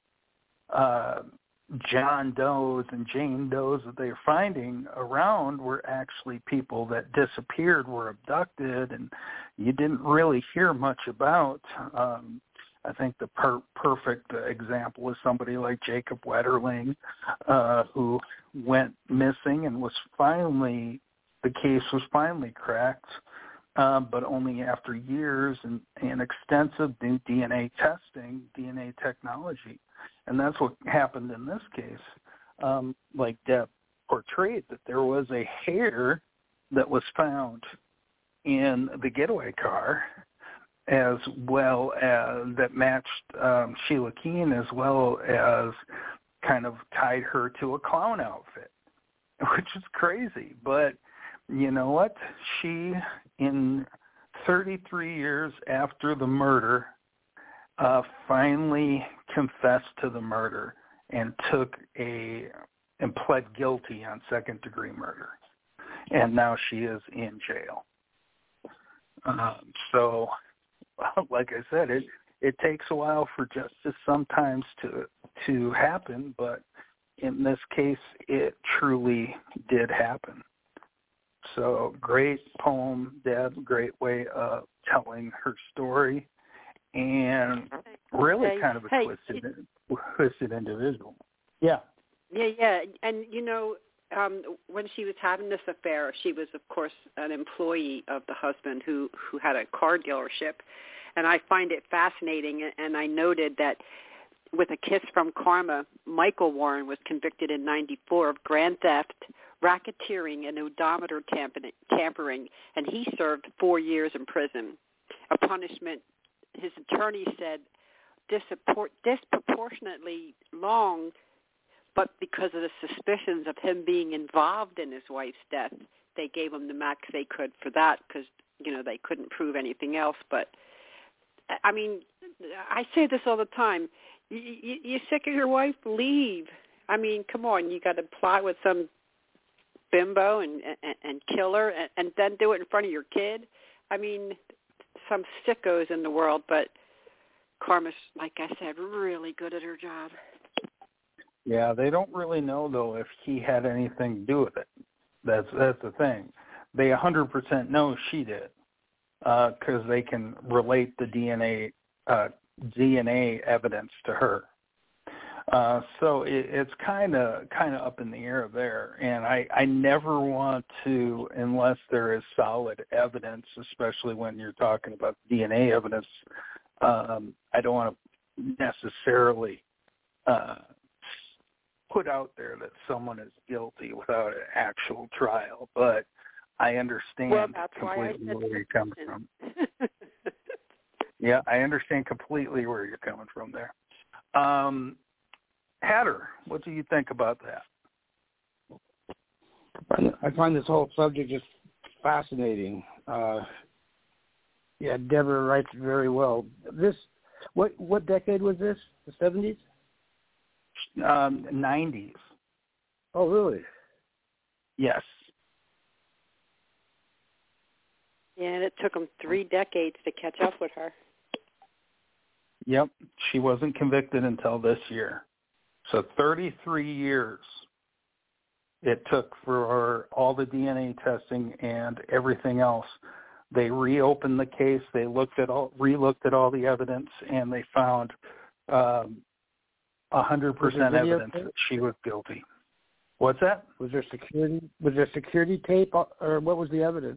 uh, John Does and Jane Does that they're finding around were actually people that disappeared, were abducted, and you didn't really hear much about. Um, I think the per- perfect example is somebody like Jacob Wetterling, uh, who went missing and was finally, the case was finally cracked, uh, but only after years and, and extensive D N A testing, D N A technology. And that's what happened in this case. Um, like Deb portrayed, that there was a hair that was found in the getaway car, as well as that matched um, Sheila Keen, as well as kind of tied her to a clown outfit, which is crazy. But you know what? She, in thirty-three years after the murder, uh, finally confessed to the murder and took a and pled guilty on second-degree murder, and now she is in jail. Um, so. Like I said, it it takes a while for justice sometimes to to happen, but in this case, it truly did happen. So great poem, Deb. Great way of telling her story, and really hey, kind of a hey, twisted, it, twisted individual. Yeah. Yeah, yeah, and you know, um, when she was having this affair, she was, of course, an employee of the husband who, who had a car dealership. And I find it fascinating, and I noted that with A Kiss from Karma, Michael Warren was convicted in ninety-four of grand theft, racketeering, and odometer tampering, and he served four years in prison, a punishment his attorney said disproportionately long, but because of the suspicions of him being involved in his wife's death, they gave him the max they could for that because, you know, they couldn't prove anything else. But, I mean, I say this all the time. You, you, you're sick of your wife? Leave. I mean, come on. You got to plot with some bimbo and, and, and kill her and, and then do it in front of your kid? I mean, some sickos in the world, but Karma's, like I said, really good at her job. Yeah, they don't really know, though, if he had anything to do with it. That's that's the thing. They one hundred percent know she did because uh, they can relate the D N A uh, D N A evidence to her. Uh, so it, it's kind of kind of up in the air there, and I, I never want to, unless there is solid evidence, especially when you're talking about D N A evidence, um, I don't want to necessarily uh, put out there that someone is guilty without an actual trial, but I understand well, that's completely why I where you're coming from. Yeah, I understand completely where you're coming from there. Um, Hatter, what do you think about that? I find this whole subject just fascinating. Uh, yeah, Deborah writes very well. This, what what decade was this? The seventies? Um, nineties. Oh, really? Yes. Yeah, and it took them three decades to catch up with her. Yep, she wasn't convicted until this year. So thirty-three years it took for all the D N A testing and everything else. They reopened the case. They looked at all, re-looked at all the evidence, and they found um, one hundred percent evidence that she was guilty. What's that? Was there security? Was there security tape, or what was the evidence?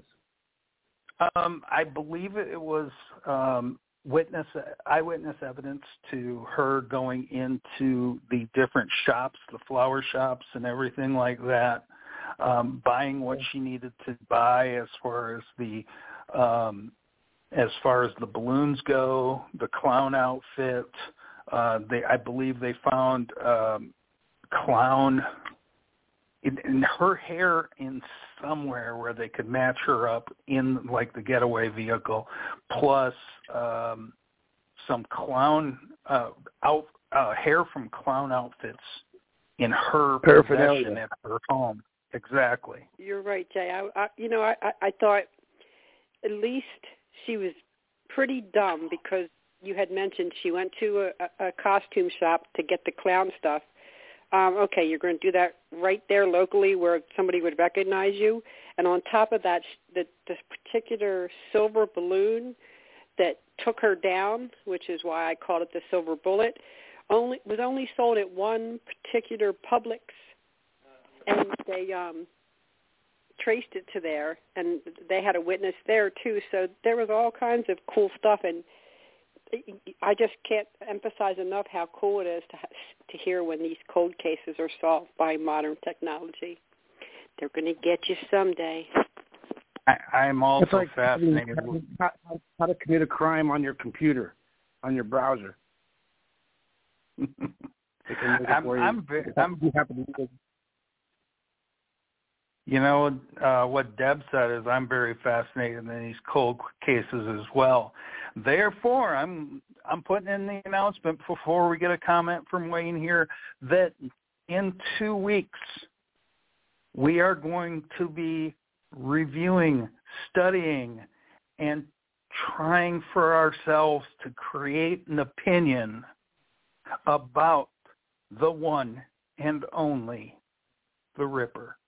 Um, I believe it was um, witness eyewitness evidence to her going into the different shops, the flower shops and everything like that, um, buying what she needed to buy as far as the um, as far as the balloons go, the clown outfit. Uh, they, I believe they found um, clown in, in her hair in somewhere where they could match her up in like the getaway vehicle, plus um, some clown uh, out uh, hair from clown outfits in her possession at her home. Exactly. You're right, Jay. I, I you know, I, I, I thought at least she was pretty dumb because you had mentioned she went to a, a costume shop to get the clown stuff. Um, okay, you're going to do that right there locally where somebody would recognize you. And on top of that, the, this particular silver balloon that took her down, which is why I called it the silver bullet, only was only sold at one particular Publix, and they um, traced it to there, and they had a witness there too. So there was all kinds of cool stuff, and I just can't emphasize enough how cool it is to to hear when these cold cases are solved by modern technology. They're going to get you someday. I, I'm also it's like fascinated. How, how to commit a crime on your computer, on your browser. I'm, I'm, I'm, you know, uh, what Deb said is I'm very fascinated in these cold cases as well. Therefore, I'm I'm putting in the announcement before we get a comment from Wayne here that in two weeks we are going to be reviewing, studying, and trying for ourselves to create an opinion about the one and only, the Ripper.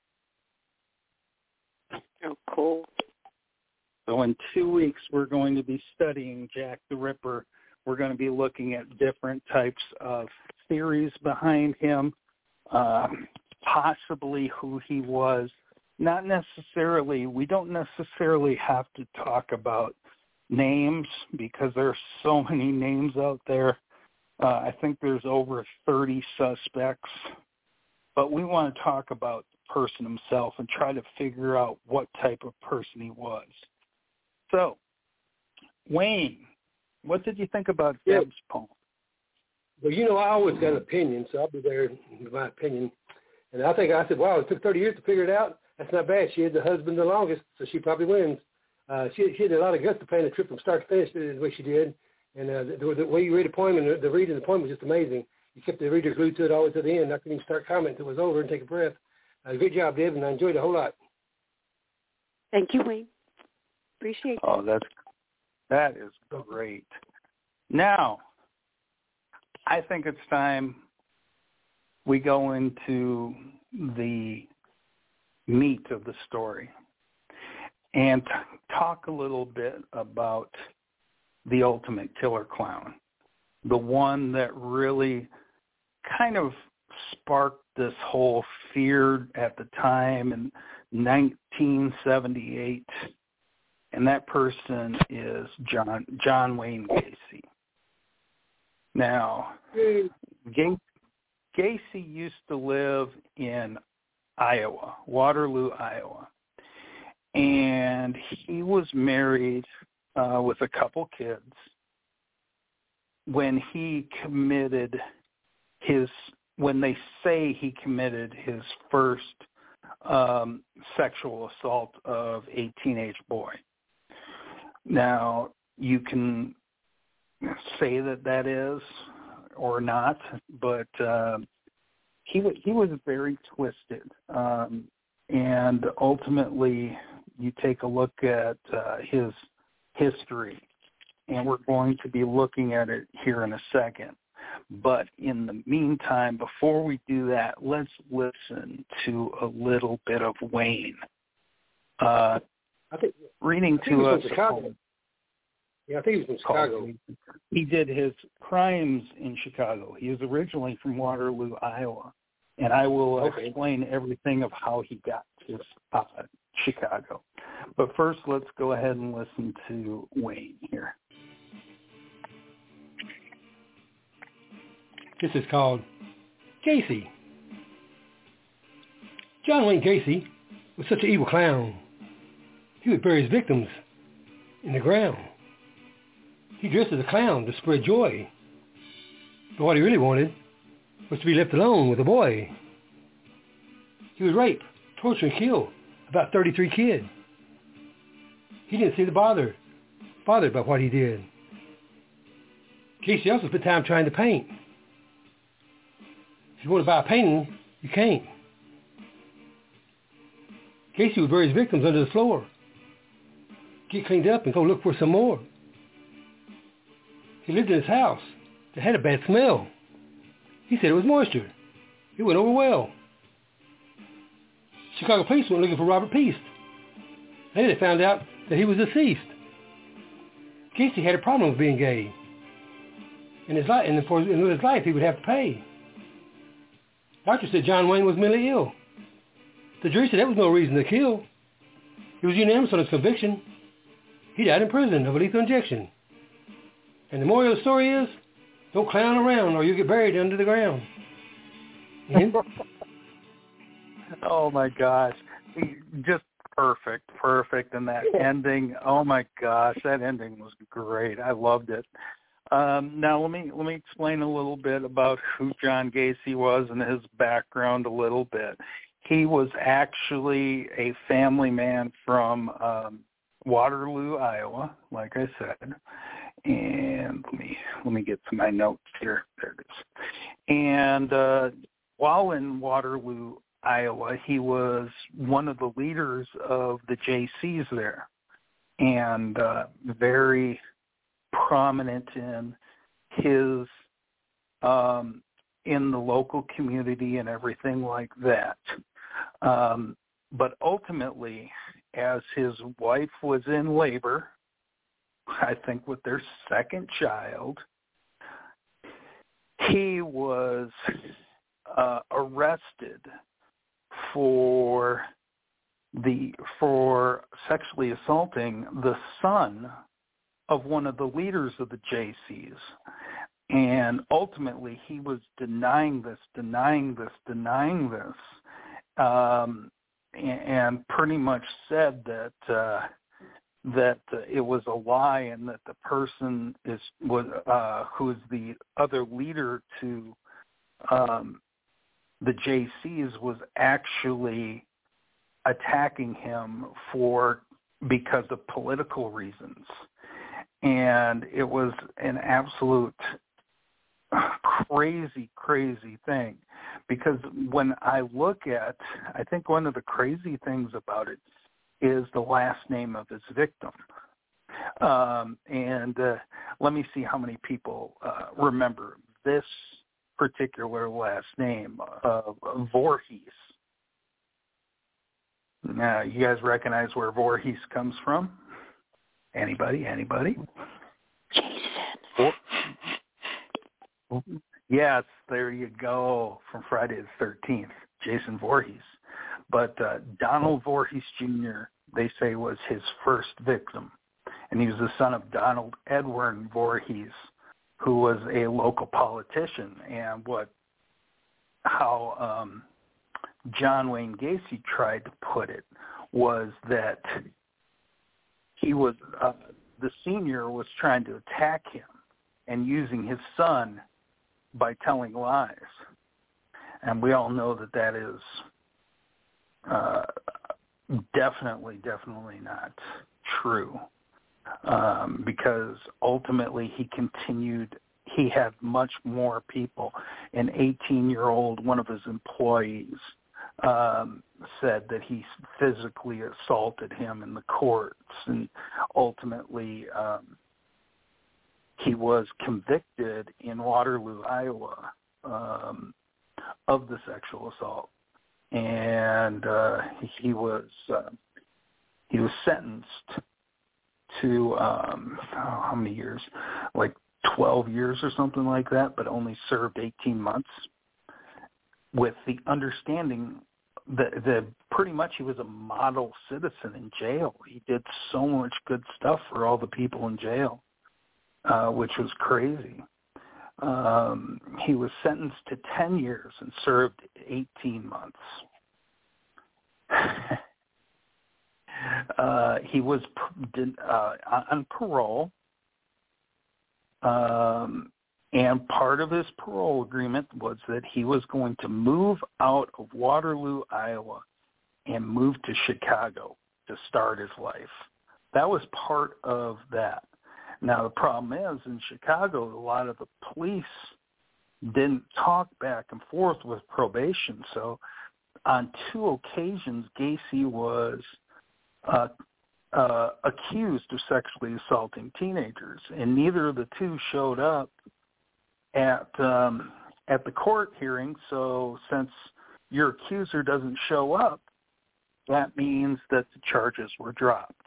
Oh, cool. So in two weeks, we're going to be studying Jack the Ripper. We're going to be looking at different types of theories behind him, um, possibly who he was. Not necessarily, we don't necessarily have to talk about names because there are so many names out there. Uh, I think there's over thirty suspects. But we want to talk about the person himself and try to figure out what type of person he was. So, Wayne, what did you think about yeah. Deb's poem? Well, you know, I always got an opinion, so I'll be there with my opinion. And I think I said, wow, it took thirty years to figure it out. That's not bad. She had the husband the longest, so she probably wins. Uh, she, she had a lot of guts to plan the trip from start to finish the way she did. And uh, the, the way you read a poem and the, the reading of the poem was just amazing. You kept the reader glued to it all the way to the end. I couldn't even start commenting until it was over and take a breath. Uh, good job, Deb, and I enjoyed it a whole lot. Thank you, Wayne. Appreciate it. Oh, that's, that is great. Now, I think it's time we go into the meat of the story and t- talk a little bit about the ultimate killer clown, the one that really kind of sparked this whole fear at the time in nineteen seventy-eight, and that person is John John Wayne Gacy. Now, Gacy used to live in Iowa, Waterloo, Iowa, and he was married uh, with a couple kids when he committed his, when they say he committed his first um, sexual assault of a teenage boy. Now, you can say that that is or not, but uh, he he was very twisted, um, and ultimately, you take a look at uh, his history, and we're going to be looking at it here in a second. But in the meantime, before we do that, let's listen to a little bit of Wayne uh, I think reading I think to us. Chicago. Yeah, I think he was from Chicago. He did his crimes in Chicago. He was originally from Waterloo, Iowa, and I will okay. explain everything of how he got to uh, Chicago. But first, let's go ahead and listen to Wayne here. This is called Gacy. John Wayne Gacy was such an evil clown. He would bury his victims in the ground. He dressed as a clown to spread joy. But what he really wanted was to be left alone with a boy. He would rape, torture, and kill about thirty-three kids. He didn't seem to bother, bothered by what he did. Gacy also spent time trying to paint. If you want to buy a painting, you can't. Gacy would bury his victims under the floor, get cleaned up, and go look for some more. He lived in his house that had a bad smell. He said it was moisture. It went over well. Chicago police went looking for Robert Peast. Then they found out that he was deceased. Gacy had a problem with being gay. And, his li- and for in his life, he would have to pay. Doctor said John Wayne was mentally ill. The jury said that was no reason to kill. He was unanimous on his conviction. He died in prison of a lethal injection. And the moral of the story is, don't clown around or you'll get buried under the ground. Oh, my gosh. Just perfect, perfect. And that ending, oh, my gosh, that ending was great. I loved it. Um, now, let me let me explain a little bit about who John Gacy was and his background a little bit. He was actually a family man from um, Waterloo, Iowa, like I said. And let me let me get to my notes here. There it is. And uh, while in Waterloo, Iowa, he was one of the leaders of the J Cs there, and uh, very prominent in his um, in the local community and everything like that. Um, but ultimately, as his wife was in labor, I think with their second child, he was uh, arrested for the for sexually assaulting the son of one of the leaders of the J Cs. And ultimately, he was denying this, denying this, denying this, um, and, and pretty much said that uh, that uh, it was a lie, and that the person is was uh, who is the other leader to um, the J Cs was actually attacking him for because of political reasons. And it was an absolute crazy, crazy thing. Because when I look at, I think one of the crazy things about it is the last name of his victim. Um, and uh, let me see how many people uh, remember this particular last name, uh, Voorhees. Now, you guys recognize where Voorhees comes from? Anybody? Anybody? Jason. Oh. Yes, there you go, from Friday the thirteenth, Jason Voorhees. But uh, Donald Voorhees Junior, they say, was his first victim. And he was the son of Donald Edward Voorhees, who was a local politician. And what, how um, John Wayne Gacy tried to put it was that he was, uh, the senior was trying to attack him and using his son by telling lies. And we all know that that is uh, definitely, definitely not true. Um, because ultimately he continued, he had much more people. An eighteen-year-old, one of his employees, um, said that he physically assaulted him in the courts, and ultimately um, he was convicted in Waterloo, Iowa, um, of the sexual assault, and uh, he was uh, he was sentenced to um, oh, how many years? Like twelve years or something like that, but only served eighteen months, with the understanding that, that pretty much he was a model citizen in jail. He did so much good stuff for all the people in jail, uh, which was crazy. Um, he was sentenced to ten years and served eighteen months. Uh, he was uh, on parole, um, and part of his parole agreement was that he was going to move out of Waterloo, Iowa, and move to Chicago to start his life. That was part of that. Now, the problem is, in Chicago, a lot of the police didn't talk back and forth with probation, so on two occasions, Gacy was Uh, uh, accused of sexually assaulting teenagers, and neither of the two showed up at um, at the court hearing. So since your accuser doesn't show up, that means that the charges were dropped.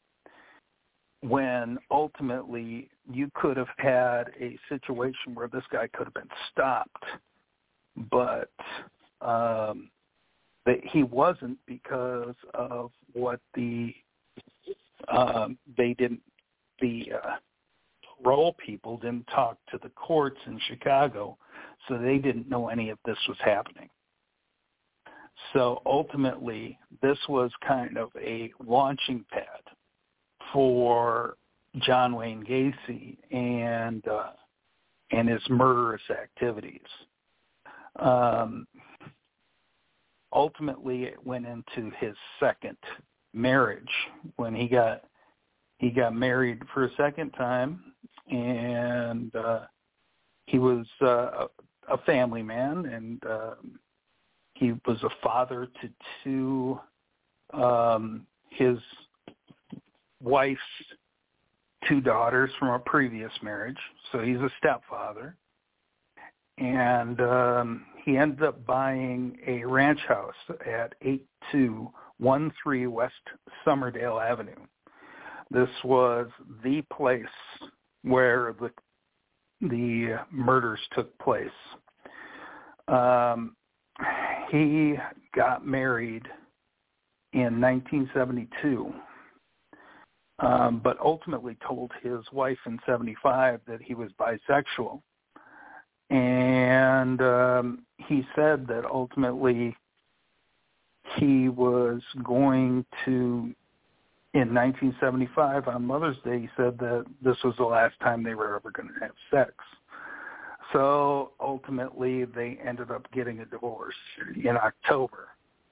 When ultimately you could have had a situation where this guy could have been stopped, but um, that he wasn't, because of what the um, they didn't the uh, parole people didn't talk to the courts in Chicago, so they didn't know any of this was happening. So ultimately, this was kind of a launching pad for John Wayne Gacy and uh, and his murderous activities. Um, Ultimately, it went into his second marriage when he got he got married for a second time, and uh, he was uh, a family man, and uh, he was a father to two um, his wife's two daughters from a previous marriage. So he's a stepfather. And um, he ended up buying a ranch house at eight two one three West Summerdale Avenue. This was the place where the the murders took place. Um, he got married in nineteen seventy-two, um, but ultimately told his wife in seventy-five that he was bisexual. And um, he said that ultimately he was going to, in nineteen seventy-five, on Mother's Day, he said that this was the last time they were ever going to have sex. So ultimately they ended up getting a divorce in October.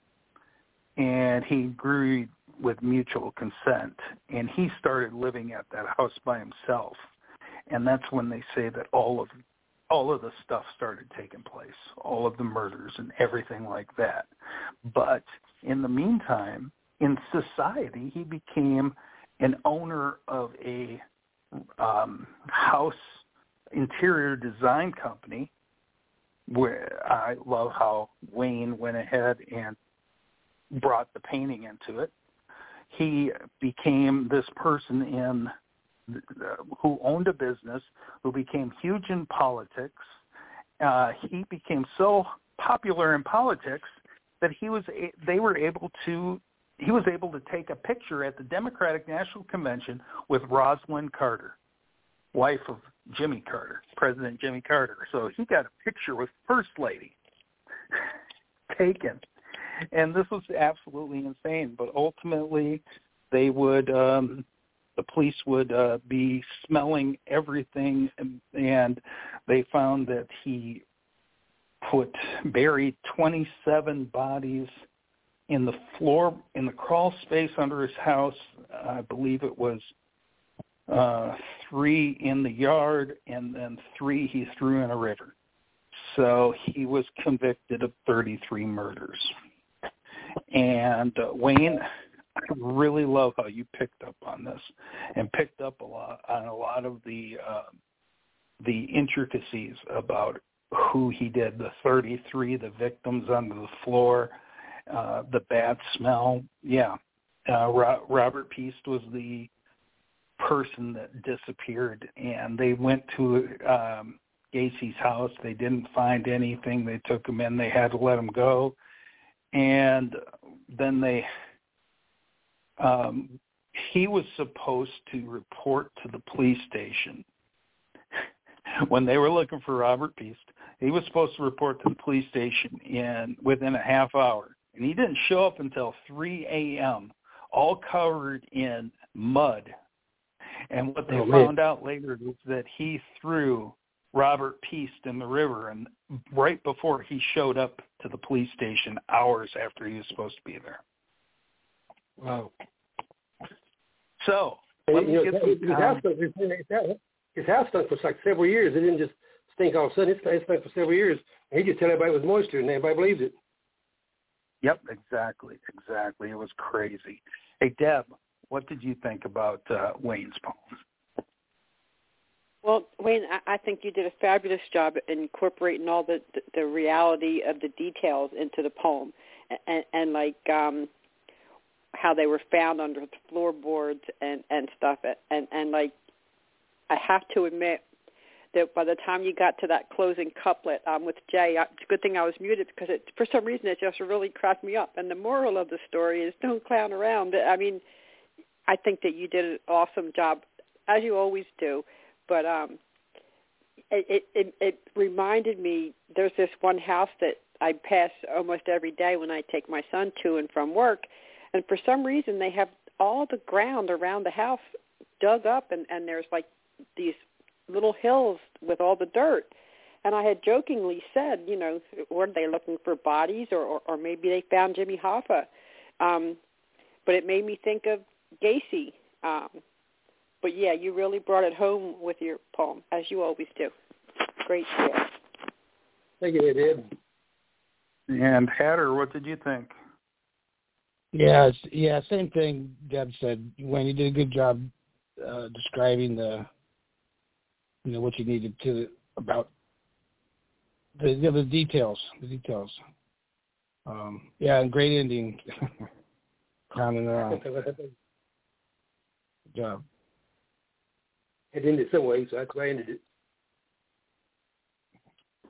And he agreed with mutual consent. And he started living at that house by himself. And that's when they say that all of all of the stuff started taking place, all of the murders and everything like that. But in the meantime, in society, he became an owner of a um, house interior design company, where I love how Wayne went ahead and brought the painting into it. He became this person in uh, who owned a business, who became huge in politics. Uh, he became so popular in politics that he was they were able to he was able to take a picture at the Democratic National Convention with Rosalind Carter, wife of Jimmy Carter, President Jimmy Carter. So he got a picture with First Lady taken. And this was absolutely insane. But ultimately, they would, um, the police would uh, be smelling everything, and, and they found that he put, buried twenty-seven bodies in the floor, in the crawl space under his house. I believe it was uh, three in the yard, and then three he threw in a river. So he was convicted of thirty-three murders. And uh, Wayne, I really love how you picked up on this and picked up a lot on a lot of the uh, the intricacies about who he did. The thirty-three, the victims under the floor, uh, the bad smell. Yeah, uh, Ro- Robert Piest was the person that disappeared, and they went to um, Gacy's house. They didn't find anything. They took him in. They had to let him go. And then they, um, he was supposed to report to the police station when they were looking for Robert Piest. He was supposed to report to the police station in within a half hour, and he didn't show up until three a.m., all covered in mud. And what they oh, found out later was that he threw Robert Piest in the river, and right before he showed up to the police station, hours after he was supposed to be there. Wow. So, and, let me you get know, some his, house stunk, his house stunk for like several years. It didn't just stink all of a sudden. It stunk, it stunk for several years. And he just told everybody it was moisture, and everybody believed it. Yep, exactly, exactly. It was crazy. Hey, Deb, what did you think about uh, Wayne's poem? Well, Wayne, I think you did a fabulous job in incorporating all the, the, the reality of the details into the poem, and, and like um, how they were found under the floorboards and, and stuff. And, and like, I have to admit that by the time you got to that closing couplet um, with Jay, I, it's a good thing I was muted because it, for some reason it just really cracked me up. And the moral of the story is don't clown around. I mean, I think that you did an awesome job, as you always do. But um, it, it it reminded me, there's this one house that I pass almost every day when I take my son to and from work, and for some reason they have all the ground around the house dug up, and, and there's like these little hills with all the dirt. And I had jokingly said, you know, were they looking for bodies, or, or, or maybe they found Jimmy Hoffa? Um, but it made me think of Gacy. Um But, yeah, you really brought it home with your poem, as you always do. Great share. Thank you, Deb. And Hatter, what did you think? Yeah, it's, yeah, same thing Deb said. Wayne, you did a good job uh, describing the, you know, what you needed to about the you know, the details, the details. Um, yeah, and great ending. Clowning around. Good job. It ended some way, so that's why I ended it.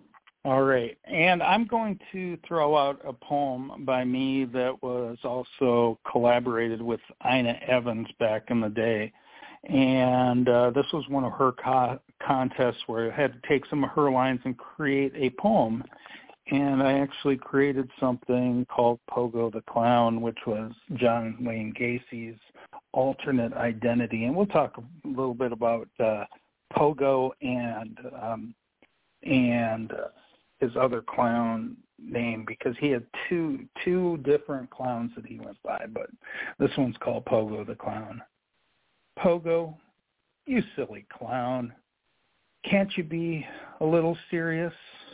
All right. And I'm going to throw out a poem by me that was also collaborated with Ina Evans back in the day. And uh, this was one of her co- contests where I had to take some of her lines and create a poem. And I actually created something called Pogo the Clown, which was John Wayne Gacy's alternate identity. And we'll talk a little bit about uh, Pogo and um, and uh, his other clown name, because he had two two different clowns that he went by, but this one's called Pogo the Clown. Pogo, you silly clown, can't you be a little serious?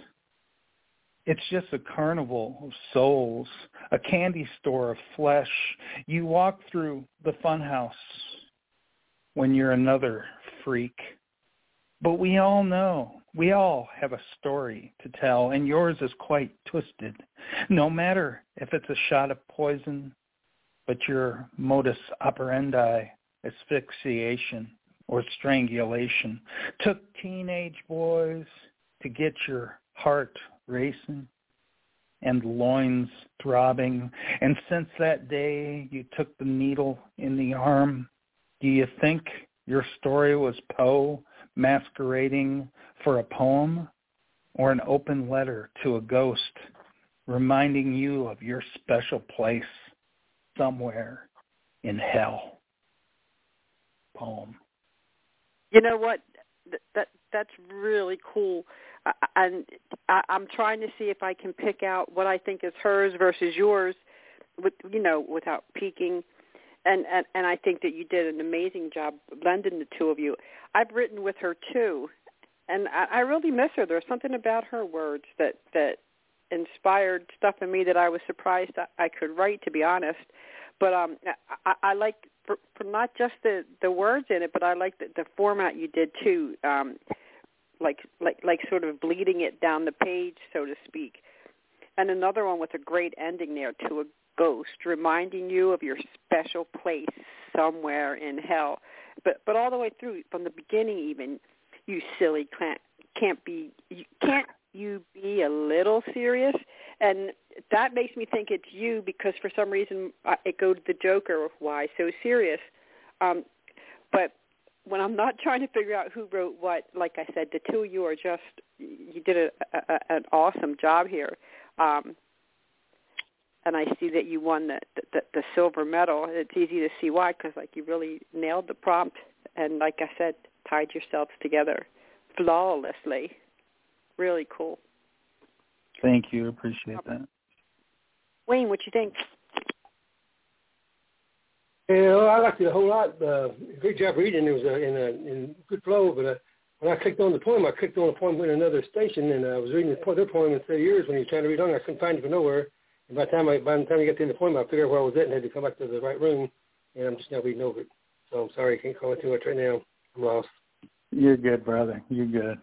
It's just a carnival of souls, a candy store of flesh. You walk through the funhouse when you're another freak. But we all know, we all have a story to tell, and yours is quite twisted. No matter if it's a shot of poison, but your modus operandi, asphyxiation or strangulation, took teenage boys to get your heart racing and loins throbbing. And since that day you took the needle in the arm, do you think your story was Poe masquerading for a poem, or an open letter to a ghost reminding you of your special place somewhere in hell? Poem. You know what? That, that that's really cool. I, and I, I'm trying to see if I can pick out what I think is hers versus yours, with you know, without peeking. And, and and I think that you did an amazing job blending the two of you. I've written with her too, and I, I really miss her. There's something about her words that that inspired stuff in me that I was surprised I, I could write, to be honest. But um, I, I like for, for not just the, the words in it, but I like the, the format you did too. Um, like like like sort of bleeding it down the page, so to speak. And another one with a great ending there to a ghost, reminding you of your special place somewhere in hell. But but all the way through, from the beginning even, you silly can't can't be you, can't you be a little serious? And that makes me think it's you, because for some reason it goes to the Joker. Why so serious? Um, but when I'm not trying to figure out who wrote what, like I said, the two of you are just, you did a, a, an awesome job here. Um, and I see that you won the, the, the silver medal. It's easy to see why, because like you really nailed the prompt and, like I said, tied yourselves together flawlessly. Really cool. Thank you. Appreciate that. Wayne, what you think? Yeah, well, I liked it a whole lot. Uh, great job reading. It was uh, in, a, in good flow, but uh, when I clicked on the poem, I clicked on a poem in another station, and I was reading the, their poem instead of yours. When you were trying to read on, I couldn't find it for nowhere. And by the time I, by the time I got to the poem, I figured out where I was at and had to come back to the right room, and I'm just now reading over it. So I'm sorry, I can't comment too much right now. I'm lost. You're good, brother. You're good.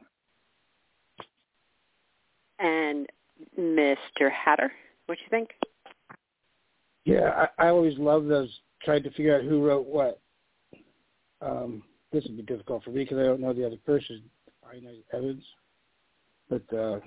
And Mister Hatter, what you think? Yeah, I, I always love those. Tried to figure out who wrote what. Um, this would be difficult for me because I don't know the other person. I know Evans, but uh,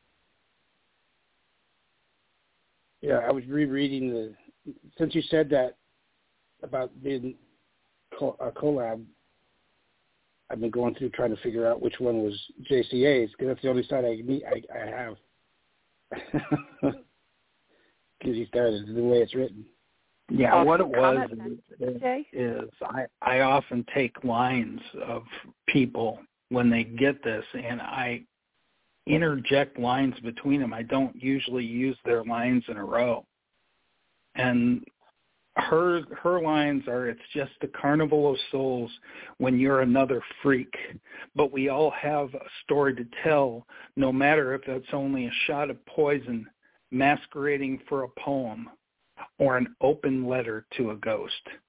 yeah, I was rereading the. Since you said that about being co- a collab, I've been going through trying to figure out which one was J C A's, because that's the only side I meet I, I have. Because he started the way it's written. Yeah, Awesome. what it was Comment, is, is I, I often take lines of people when they get this, and I interject lines between them. I don't usually use their lines in a row. And her her lines are, it's just a carnival of souls when you're another freak. But we all have a story to tell, no matter if it's only a shot of poison masquerading for a poem or an open letter to a ghost.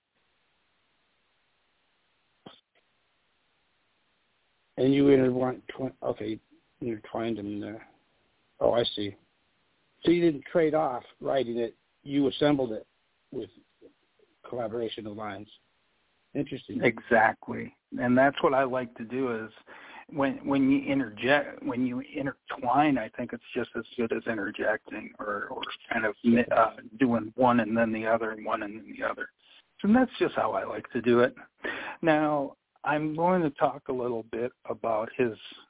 And you intertwined, okay, you intertwined them there. Oh, I see. So you didn't trade off writing it. You assembled it with collaboration of lines. Interesting. Exactly. And that's what I like to do is, when when you interject, when you intertwine, I think it's just as good as interjecting or, or kind of uh, doing one and then the other and one and then the other. And that's just how I like to do it. Now, I'm going to talk a little bit about his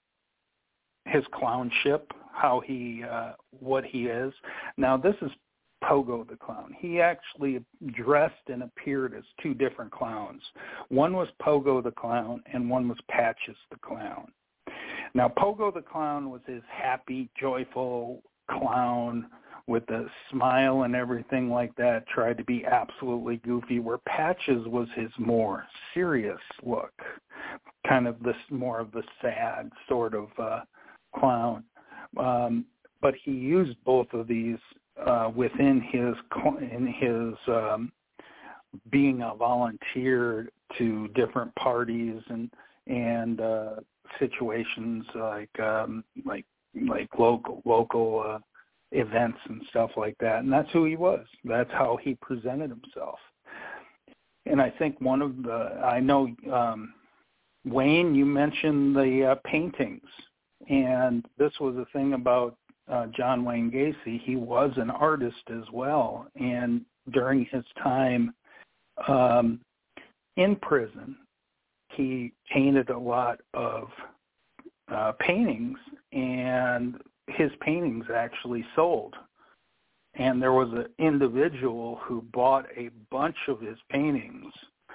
his clownship, how he, uh, what he is. Now, this is Pogo the Clown. He actually dressed and appeared as two different clowns. One was Pogo the Clown, and one was Patches the Clown. Now, Pogo the Clown was his happy, joyful clown with a smile and everything like that, tried to be absolutely goofy, where Patches was his more serious look, kind of this more of the sad sort of uh, clown. Um, but he used both of these uh, within his in his um, being a volunteer to different parties and and uh, situations like um, like like local local uh, events and stuff like that, and that's who he was. That's how he presented himself. And I think one of the I know um, Wayne, you mentioned the uh, paintings, and this was a thing about uh, John Wayne Gacy. He was an artist as well, and during his time um, in prison, he painted a lot of uh, paintings, and his paintings actually sold. And there was an individual who bought a bunch of his paintings,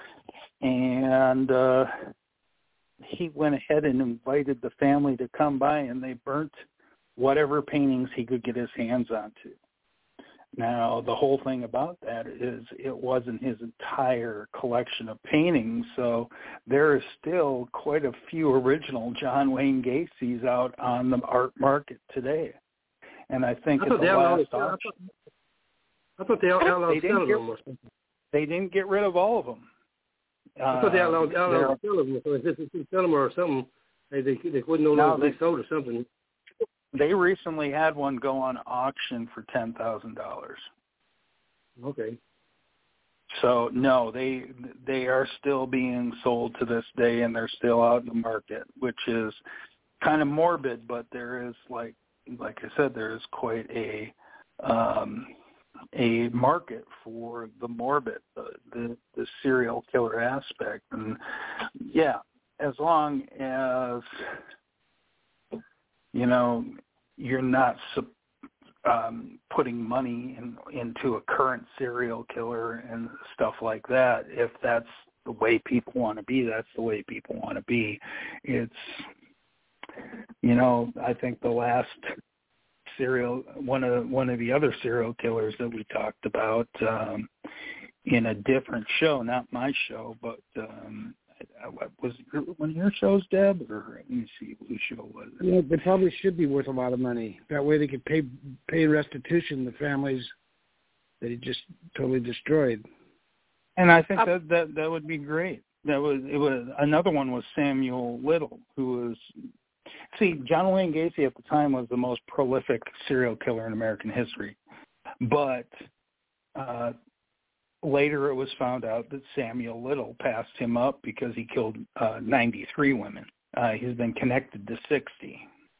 and uh, he went ahead and invited the family to come by, and they burnt whatever paintings he could get his hands onto. Now, the whole thing about that is it wasn't his entire collection of paintings, so there is still quite a few original John Wayne Gacy's out on the art market today. And I think I at thought the they last outlawed, auction, I thought they outlawed they didn't selling get, them or something. They didn't get rid of all of them. I thought they Uh, outlawed, outlawed selling them. So if they sell them or something, they, they, they wouldn't know No, no, they they- sold or something. They recently had one go on auction for ten thousand dollars. Okay. So no, they they are still being sold to this day, and they're still out in the market, which is kind of morbid. But there is, like like I said, there is quite a um, a market for the morbid, the, the the serial killer aspect, and yeah, as long as you know you're not Um, putting money in, into a current serial killer and stuff like that. If that's the way people want to be, that's the way people want to be. It's, you know, I think the last serial, one of one of the other serial killers that we talked about um, in a different show, not my show, but um, was it one of your shows, Deb? Or let me see, whose show was it? Yeah, they probably should be worth a lot of money. That way they could pay pay restitution to the families that he just totally destroyed. And I think that, that that would be great. That was it was another one was Samuel Little, who was see, John Wayne Gacy at the time was the most prolific serial killer in American history. But uh later, it was found out that Samuel Little passed him up because he killed uh, ninety-three women. Uh, he's been connected to sixty.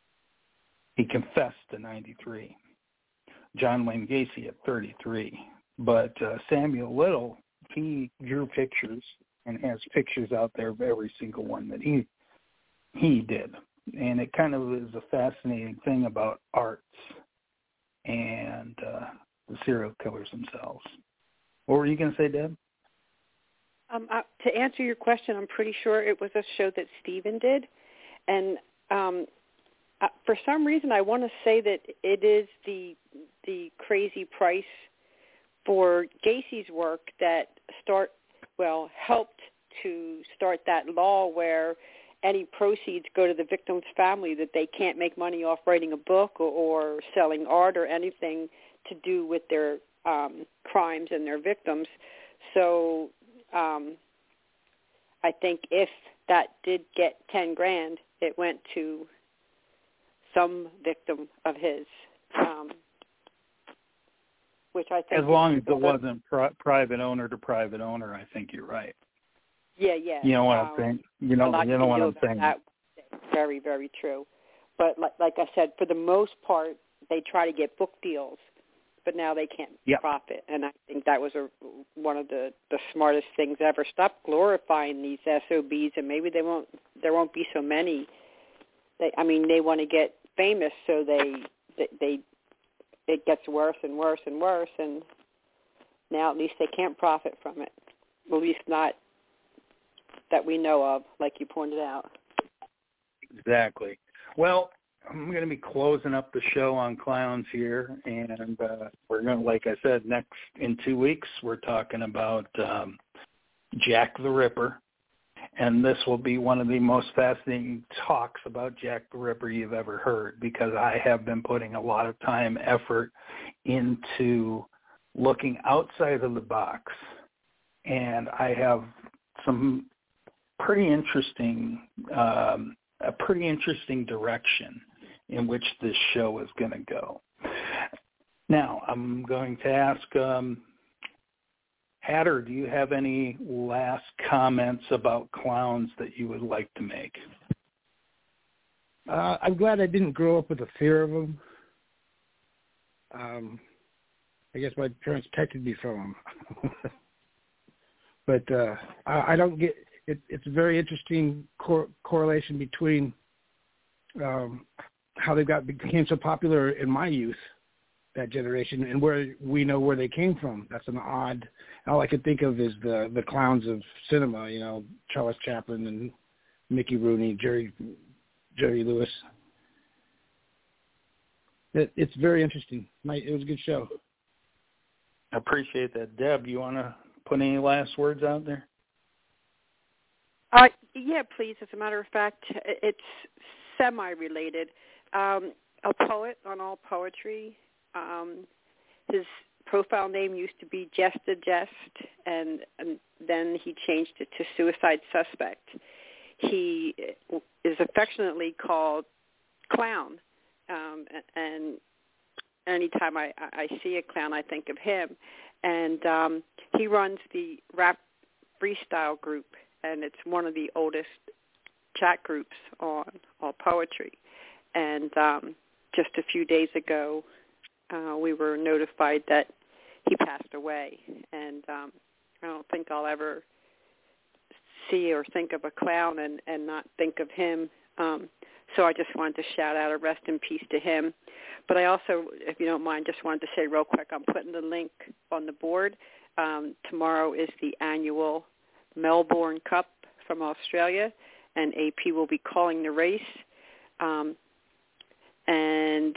He confessed to ninety-three. John Wayne Gacy at thirty-three. But uh, Samuel Little, he drew pictures and has pictures out there of every single one that he he did. And it kind of is a fascinating thing about arts and uh, the serial killers themselves. What were you going to say, Deb? Um, uh, to answer your question, I'm pretty sure it was a show that Steven did. And um, uh, for some reason, I want to say that it is the the crazy price for Gacy's work that start well helped to start that law where any proceeds go to the victim's family, that they can't make money off writing a book or, or selling art or anything to do with their um, crimes and their victims. So um, I think if that did get ten grand, it went to some victim of his, um, which I think as long as it wasn't pri- private owner to private owner, I think you're right. Yeah, yeah. You know what um, I'm saying? You know, you know what I'm saying. That. very, very true. But like, like I said, for the most part, they try to get book deals, but now they can't yep. profit. And I think that was a, one of the, the smartest things ever. Stop glorifying these S O Bs, and maybe they won't. There won't be so many. They, I mean, they want to get famous, so they, they, they, it gets worse and worse and worse, and now at least they can't profit from it. At least not that we know of, like you pointed out. Exactly. Well, I'm going to be closing up the show on clowns here, and uh, we're going to, like I said, next in two weeks we're talking about um, Jack the Ripper, and this will be one of the most fascinating talks about Jack the Ripper you've ever heard, because I have been putting a lot of time, effort into looking outside of the box, and I have some pretty interesting, um, a pretty interesting direction in which this show is going to go. Now, I'm going to ask um, Hatter, do you have any last comments about clowns that you would like to make? Uh, I'm glad I didn't grow up with a fear of them. Um, I guess my parents protected me from them. But uh, I, I don't get it. It's a very interesting cor- correlation between um, how they got became so popular in my youth, that generation, and where we know where they came from. That's an odd. All I can think of is the the clowns of cinema. You know, Charles Chaplin and Mickey Rooney, Jerry Jerry Lewis. It, it's very interesting. My, it was a good show. I appreciate that. Deb, you want to put any last words out there? Uh, yeah, please. As a matter of fact, it's semi-related. Um, a poet on All Poetry. Um, his profile name used to be Jest a Jest, and, and then he changed it to Suicide Suspect. He is affectionately called Clown, um, and anytime I, I see a clown, I think of him. And um, he runs the Rap Freestyle group, and it's one of the oldest chat groups on All Poetry. And um, just a few days ago, uh, we were notified that he passed away. And um, I don't think I'll ever see or think of a clown and, and not think of him. Um, so I just wanted to shout out a rest in peace to him. But I also, if you don't mind, just wanted to say real quick, I'm putting the link on the board. Um, tomorrow is the annual Melbourne Cup from Australia, and A P will be calling the race. Um, and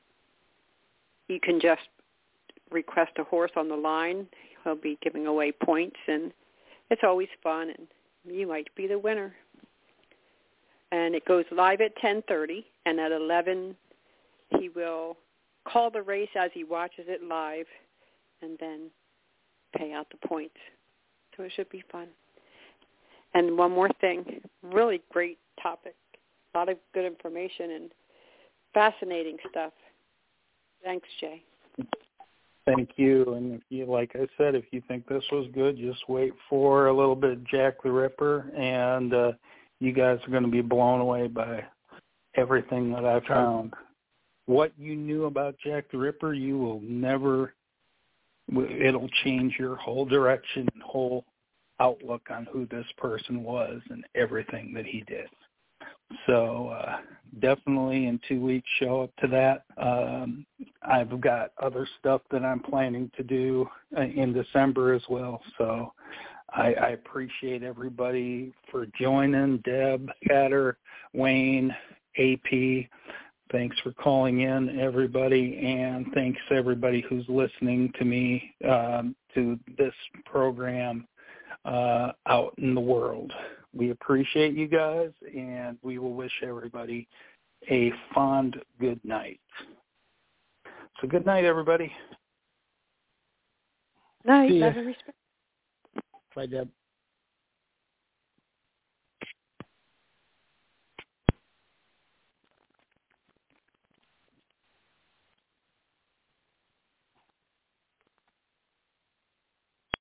you can just request a horse on the line. He'll be giving away points, and it's always fun, and you might be the winner. And it goes live at ten thirty, and at eleven he will call the race as he watches it live and then pay out the points. So it should be fun. And one more thing, really great topic, a lot of good information and fascinating stuff. Thanks, Jay. Thank you. And if you, like I said, if you think this was good, just wait for a little bit of Jack the Ripper, and uh, you guys are going to be blown away by everything that I found. What you knew about Jack the Ripper, you will never, it'll change your whole direction and whole outlook on who this person was and everything that he did. So uh, definitely in two weeks, show up to that. Um, I've got other stuff that I'm planning to do in December as well. So I, I appreciate everybody for joining. Deb, Hatter, Wayne, A P, thanks for calling in, everybody, and thanks everybody who's listening to me, um, to this program uh, out in the world. We appreciate you guys, and we will wish everybody a fond good night. So good night, everybody. Night. Love and respect. Bye, Deb.